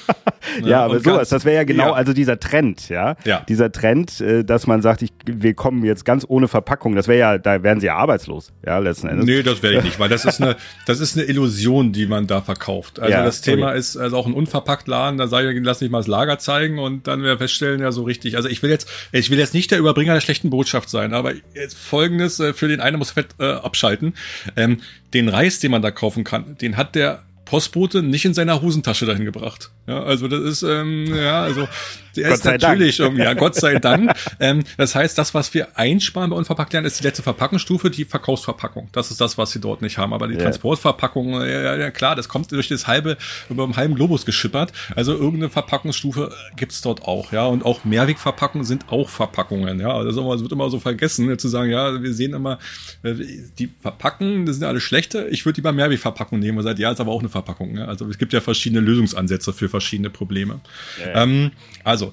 ja, ja, aber sowas, das wäre ja genau, ja. also dieser Trend, ja. ja. Dieser Trend, äh, dass man sagt, ich, wir kommen jetzt ganz ohne Verpackung, das wäre ja, da wären Sie ja arbeitslos, ja, letzten Endes. Nee, das wäre ich nicht, weil das ist eine, das ist eine Illusion, die man da verkauft. Also ja, das Thema okay. ist, also auch ein Unverpackt-Laden, da sage ich, lass mich mal das Lager zeigen und dann wir feststellen, ja, so richtig. Also ich will jetzt, ich will jetzt nicht der Überbringer der schlechten Botschaft sein, aber jetzt Folgendes, äh, für den einen muss Fett äh, abschalten. Ähm, den Reis, den man da kaufen kann, den hat der Postbote nicht in seiner Hosentasche dahin gebracht. Ja, also das ist, ähm, ja, also der ist natürlich, um, ja, Gott sei Dank. ähm, das heißt, das, was wir einsparen bei Unverpacktlernen, ist die letzte Verpackungsstufe, die Verkaufsverpackung. Das ist das, was sie dort nicht haben. Aber die yeah. Transportverpackung, ja, ja, klar, das kommt durch das halbe, über den halben Globus geschippert. Also irgendeine Verpackungsstufe gibt's dort auch, ja. Und auch Mehrwegverpackungen sind auch Verpackungen, ja. Also das wird immer so vergessen, zu sagen, ja, wir sehen immer, die Verpacken, das sind alle schlechte. Ich würde lieber Mehrwegverpackung nehmen und sagt, ja, ist aber auch eine Verpackung. Ja? Also es gibt ja verschiedene Lösungsansätze für verschiedene Probleme. Yeah. Ähm, also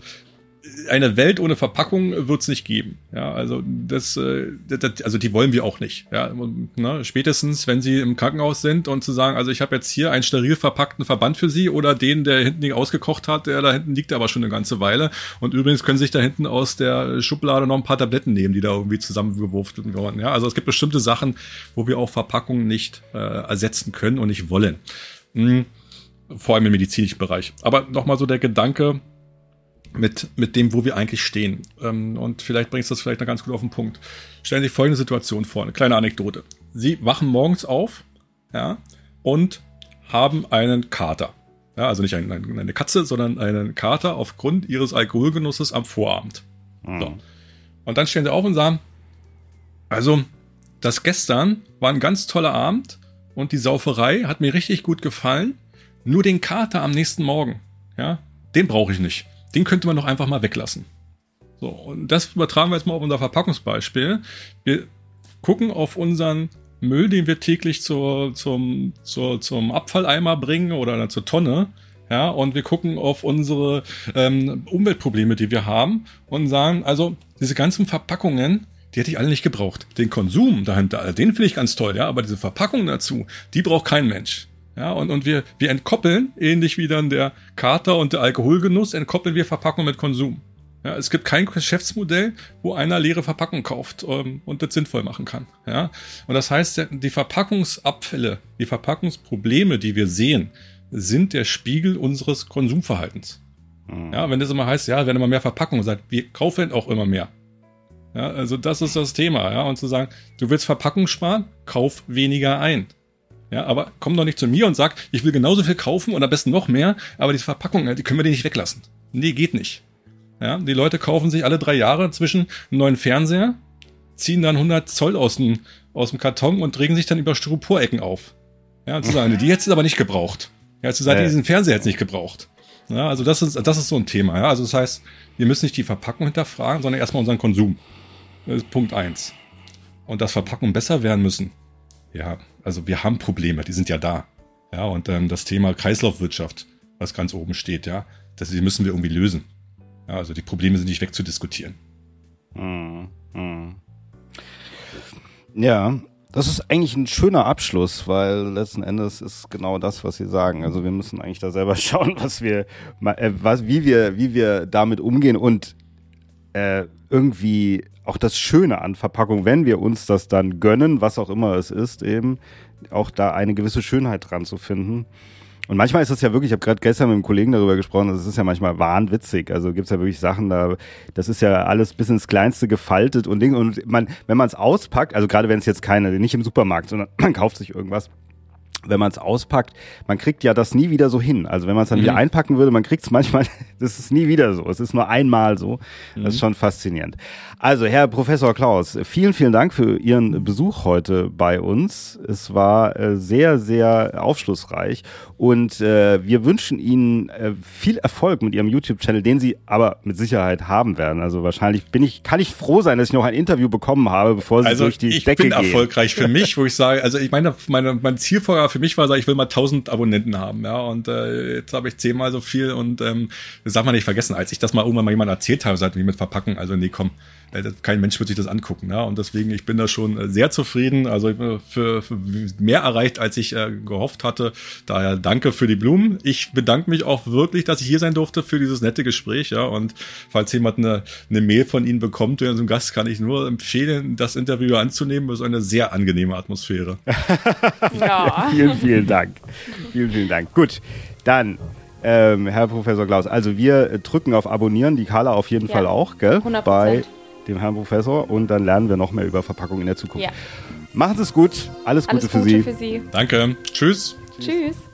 eine Welt ohne Verpackung wird es nicht geben. Ja, also das, das, also die wollen wir auch nicht. Ja, und, ne, spätestens, wenn sie im Krankenhaus sind und zu sagen, also ich habe jetzt hier einen steril verpackten Verband für Sie oder den, der hinten nicht ausgekocht hat, der da hinten liegt aber schon eine ganze Weile. Und übrigens können Sie sich da hinten aus der Schublade noch ein paar Tabletten nehmen, die da irgendwie zusammengeworfen wurden. Ja, also es gibt bestimmte Sachen, wo wir auch Verpackungen nicht äh, ersetzen können und nicht wollen. Hm, vor allem im medizinischen Bereich. Aber nochmal so der Gedanke, mit mit dem, wo wir eigentlich stehen. Ähm, und vielleicht bringst du das vielleicht noch ganz gut auf den Punkt. Stellen Sie sich folgende Situation vor, eine kleine Anekdote. Sie wachen morgens auf, ja, und haben einen Kater. Ja, also nicht ein, ein, eine Katze, sondern einen Kater aufgrund Ihres Alkoholgenusses am Vorabend. Mhm. So. Und dann stehen Sie auf und sagen, also, das gestern war ein ganz toller Abend und die Sauferei hat mir richtig gut gefallen. Nur den Kater am nächsten Morgen, ja, den brauche ich nicht. Den könnte man doch einfach mal weglassen. So, und das übertragen wir jetzt mal auf unser Verpackungsbeispiel. Wir gucken auf unseren Müll, den wir täglich zur, zum, zur, zum Abfalleimer bringen oder zur Tonne. Ja, und wir gucken auf unsere ähm, Umweltprobleme, die wir haben und sagen, also diese ganzen Verpackungen, die hätte ich alle nicht gebraucht. Den Konsum dahinter, den finde ich ganz toll, ja, aber diese Verpackung dazu, die braucht kein Mensch. Ja, und, und wir, wir entkoppeln, ähnlich wie dann der Kater und der Alkoholgenuss, entkoppeln wir Verpackung mit Konsum. Ja, es gibt kein Geschäftsmodell, wo einer leere Verpackung kauft ähm, und das sinnvoll machen kann. Ja, und das heißt, die Verpackungsabfälle, die Verpackungsprobleme, die wir sehen, sind der Spiegel unseres Konsumverhaltens. Mhm. Ja, wenn das immer heißt, ja, wenn immer mehr Verpackungen sagt, wir kaufen auch immer mehr. Ja, also das ist das Thema. Ja, und zu sagen, du willst Verpackung sparen, kauf weniger ein. Ja, aber komm doch nicht zu mir und sag, ich will genauso viel kaufen und am besten noch mehr, aber diese Verpackung, die können wir die nicht weglassen. Nee, geht nicht. Ja, die Leute kaufen sich alle drei Jahre zwischen einen neuen Fernseher, ziehen dann hundert Zoll aus dem, aus dem Karton und regen sich dann über Styroporecken auf. Ja, und zu sagen, die hättest du aber nicht gebraucht. Ja, zu sagen, ja. diesen Fernseher hättest du nicht gebraucht. Ja, also das ist, das ist so ein Thema. Ja, also das heißt, wir müssen nicht die Verpackung hinterfragen, sondern erstmal unseren Konsum. Das ist Punkt eins. Und dass Verpackungen besser werden müssen. Ja, also wir haben Probleme, die sind ja da. Ja, und ähm, das Thema Kreislaufwirtschaft was ganz oben steht, ja. Das die müssen wir irgendwie lösen. Ja, also die Probleme sind nicht wegzudiskutieren. Mm, mm. Ja, das ist eigentlich ein schöner Abschluss, weil letzten Endes ist genau das, was Sie sagen. Also wir müssen eigentlich da selber schauen, was wir, äh, was, wie wir, wie wir damit umgehen und äh, irgendwie auch das Schöne an Verpackung, wenn wir uns das dann gönnen, was auch immer es ist, eben auch da eine gewisse Schönheit dran zu finden. Und manchmal ist es ja wirklich, ich habe gerade gestern mit einem Kollegen darüber gesprochen, das ist ja manchmal wahnwitzig. Also gibt es ja wirklich Sachen, da, das ist ja alles bis ins Kleinste gefaltet und Ding. Und man, wenn man es auspackt, also gerade wenn es jetzt keine, nicht im Supermarkt, sondern man kauft sich irgendwas, wenn man es auspackt, man kriegt ja das nie wieder so hin. Also wenn man es dann mhm. wieder einpacken würde, man kriegt es manchmal, das ist nie wieder so. Es ist nur einmal so. Das mhm. ist schon faszinierend. Also Herr Professor Klaus, vielen, vielen Dank für Ihren Besuch heute bei uns. Es war äh, sehr, sehr aufschlussreich und äh, wir wünschen Ihnen äh, viel Erfolg mit Ihrem YouTube-Channel, den Sie aber mit Sicherheit haben werden. Also wahrscheinlich bin ich, kann ich froh sein, dass ich noch ein Interview bekommen habe, bevor Sie also durch die Decke gehen. Also ich bin erfolgreich für mich, wo ich sage, also ich meine, meine mein Ziel vorher für mich war, ich will mal tausend Abonnenten haben, ja, und äh, jetzt habe ich zehnmal so viel und ähm, das darf man nicht vergessen, als ich das mal irgendwann mal jemand erzählt habe, sagte, wie mit Verpacken, also nee, komm, äh, kein Mensch wird sich das angucken, ja, und deswegen, ich bin da schon sehr zufrieden, also ich bin für, für mehr erreicht, als ich äh, gehofft hatte, daher danke für die Blumen, ich bedanke mich auch wirklich, dass ich hier sein durfte für dieses nette Gespräch, ja, und falls jemand eine, eine Mail von Ihnen bekommt, so einen Gast, kann ich nur empfehlen, das Interview anzunehmen, das ist eine sehr angenehme Atmosphäre. Ja. Vielen, vielen Dank. Vielen, vielen Dank. Gut, dann, ähm, Herr Professor Klaus, also wir drücken auf Abonnieren, die Carla auf jeden ja. Fall auch, gell? hundert Prozent. Bei dem Herrn Professor und dann lernen wir noch mehr über Verpackung in der Zukunft. Ja. Machen Sie es gut, alles Gute, alles für Gute Sie. für Sie. Danke, tschüss. Tschüss.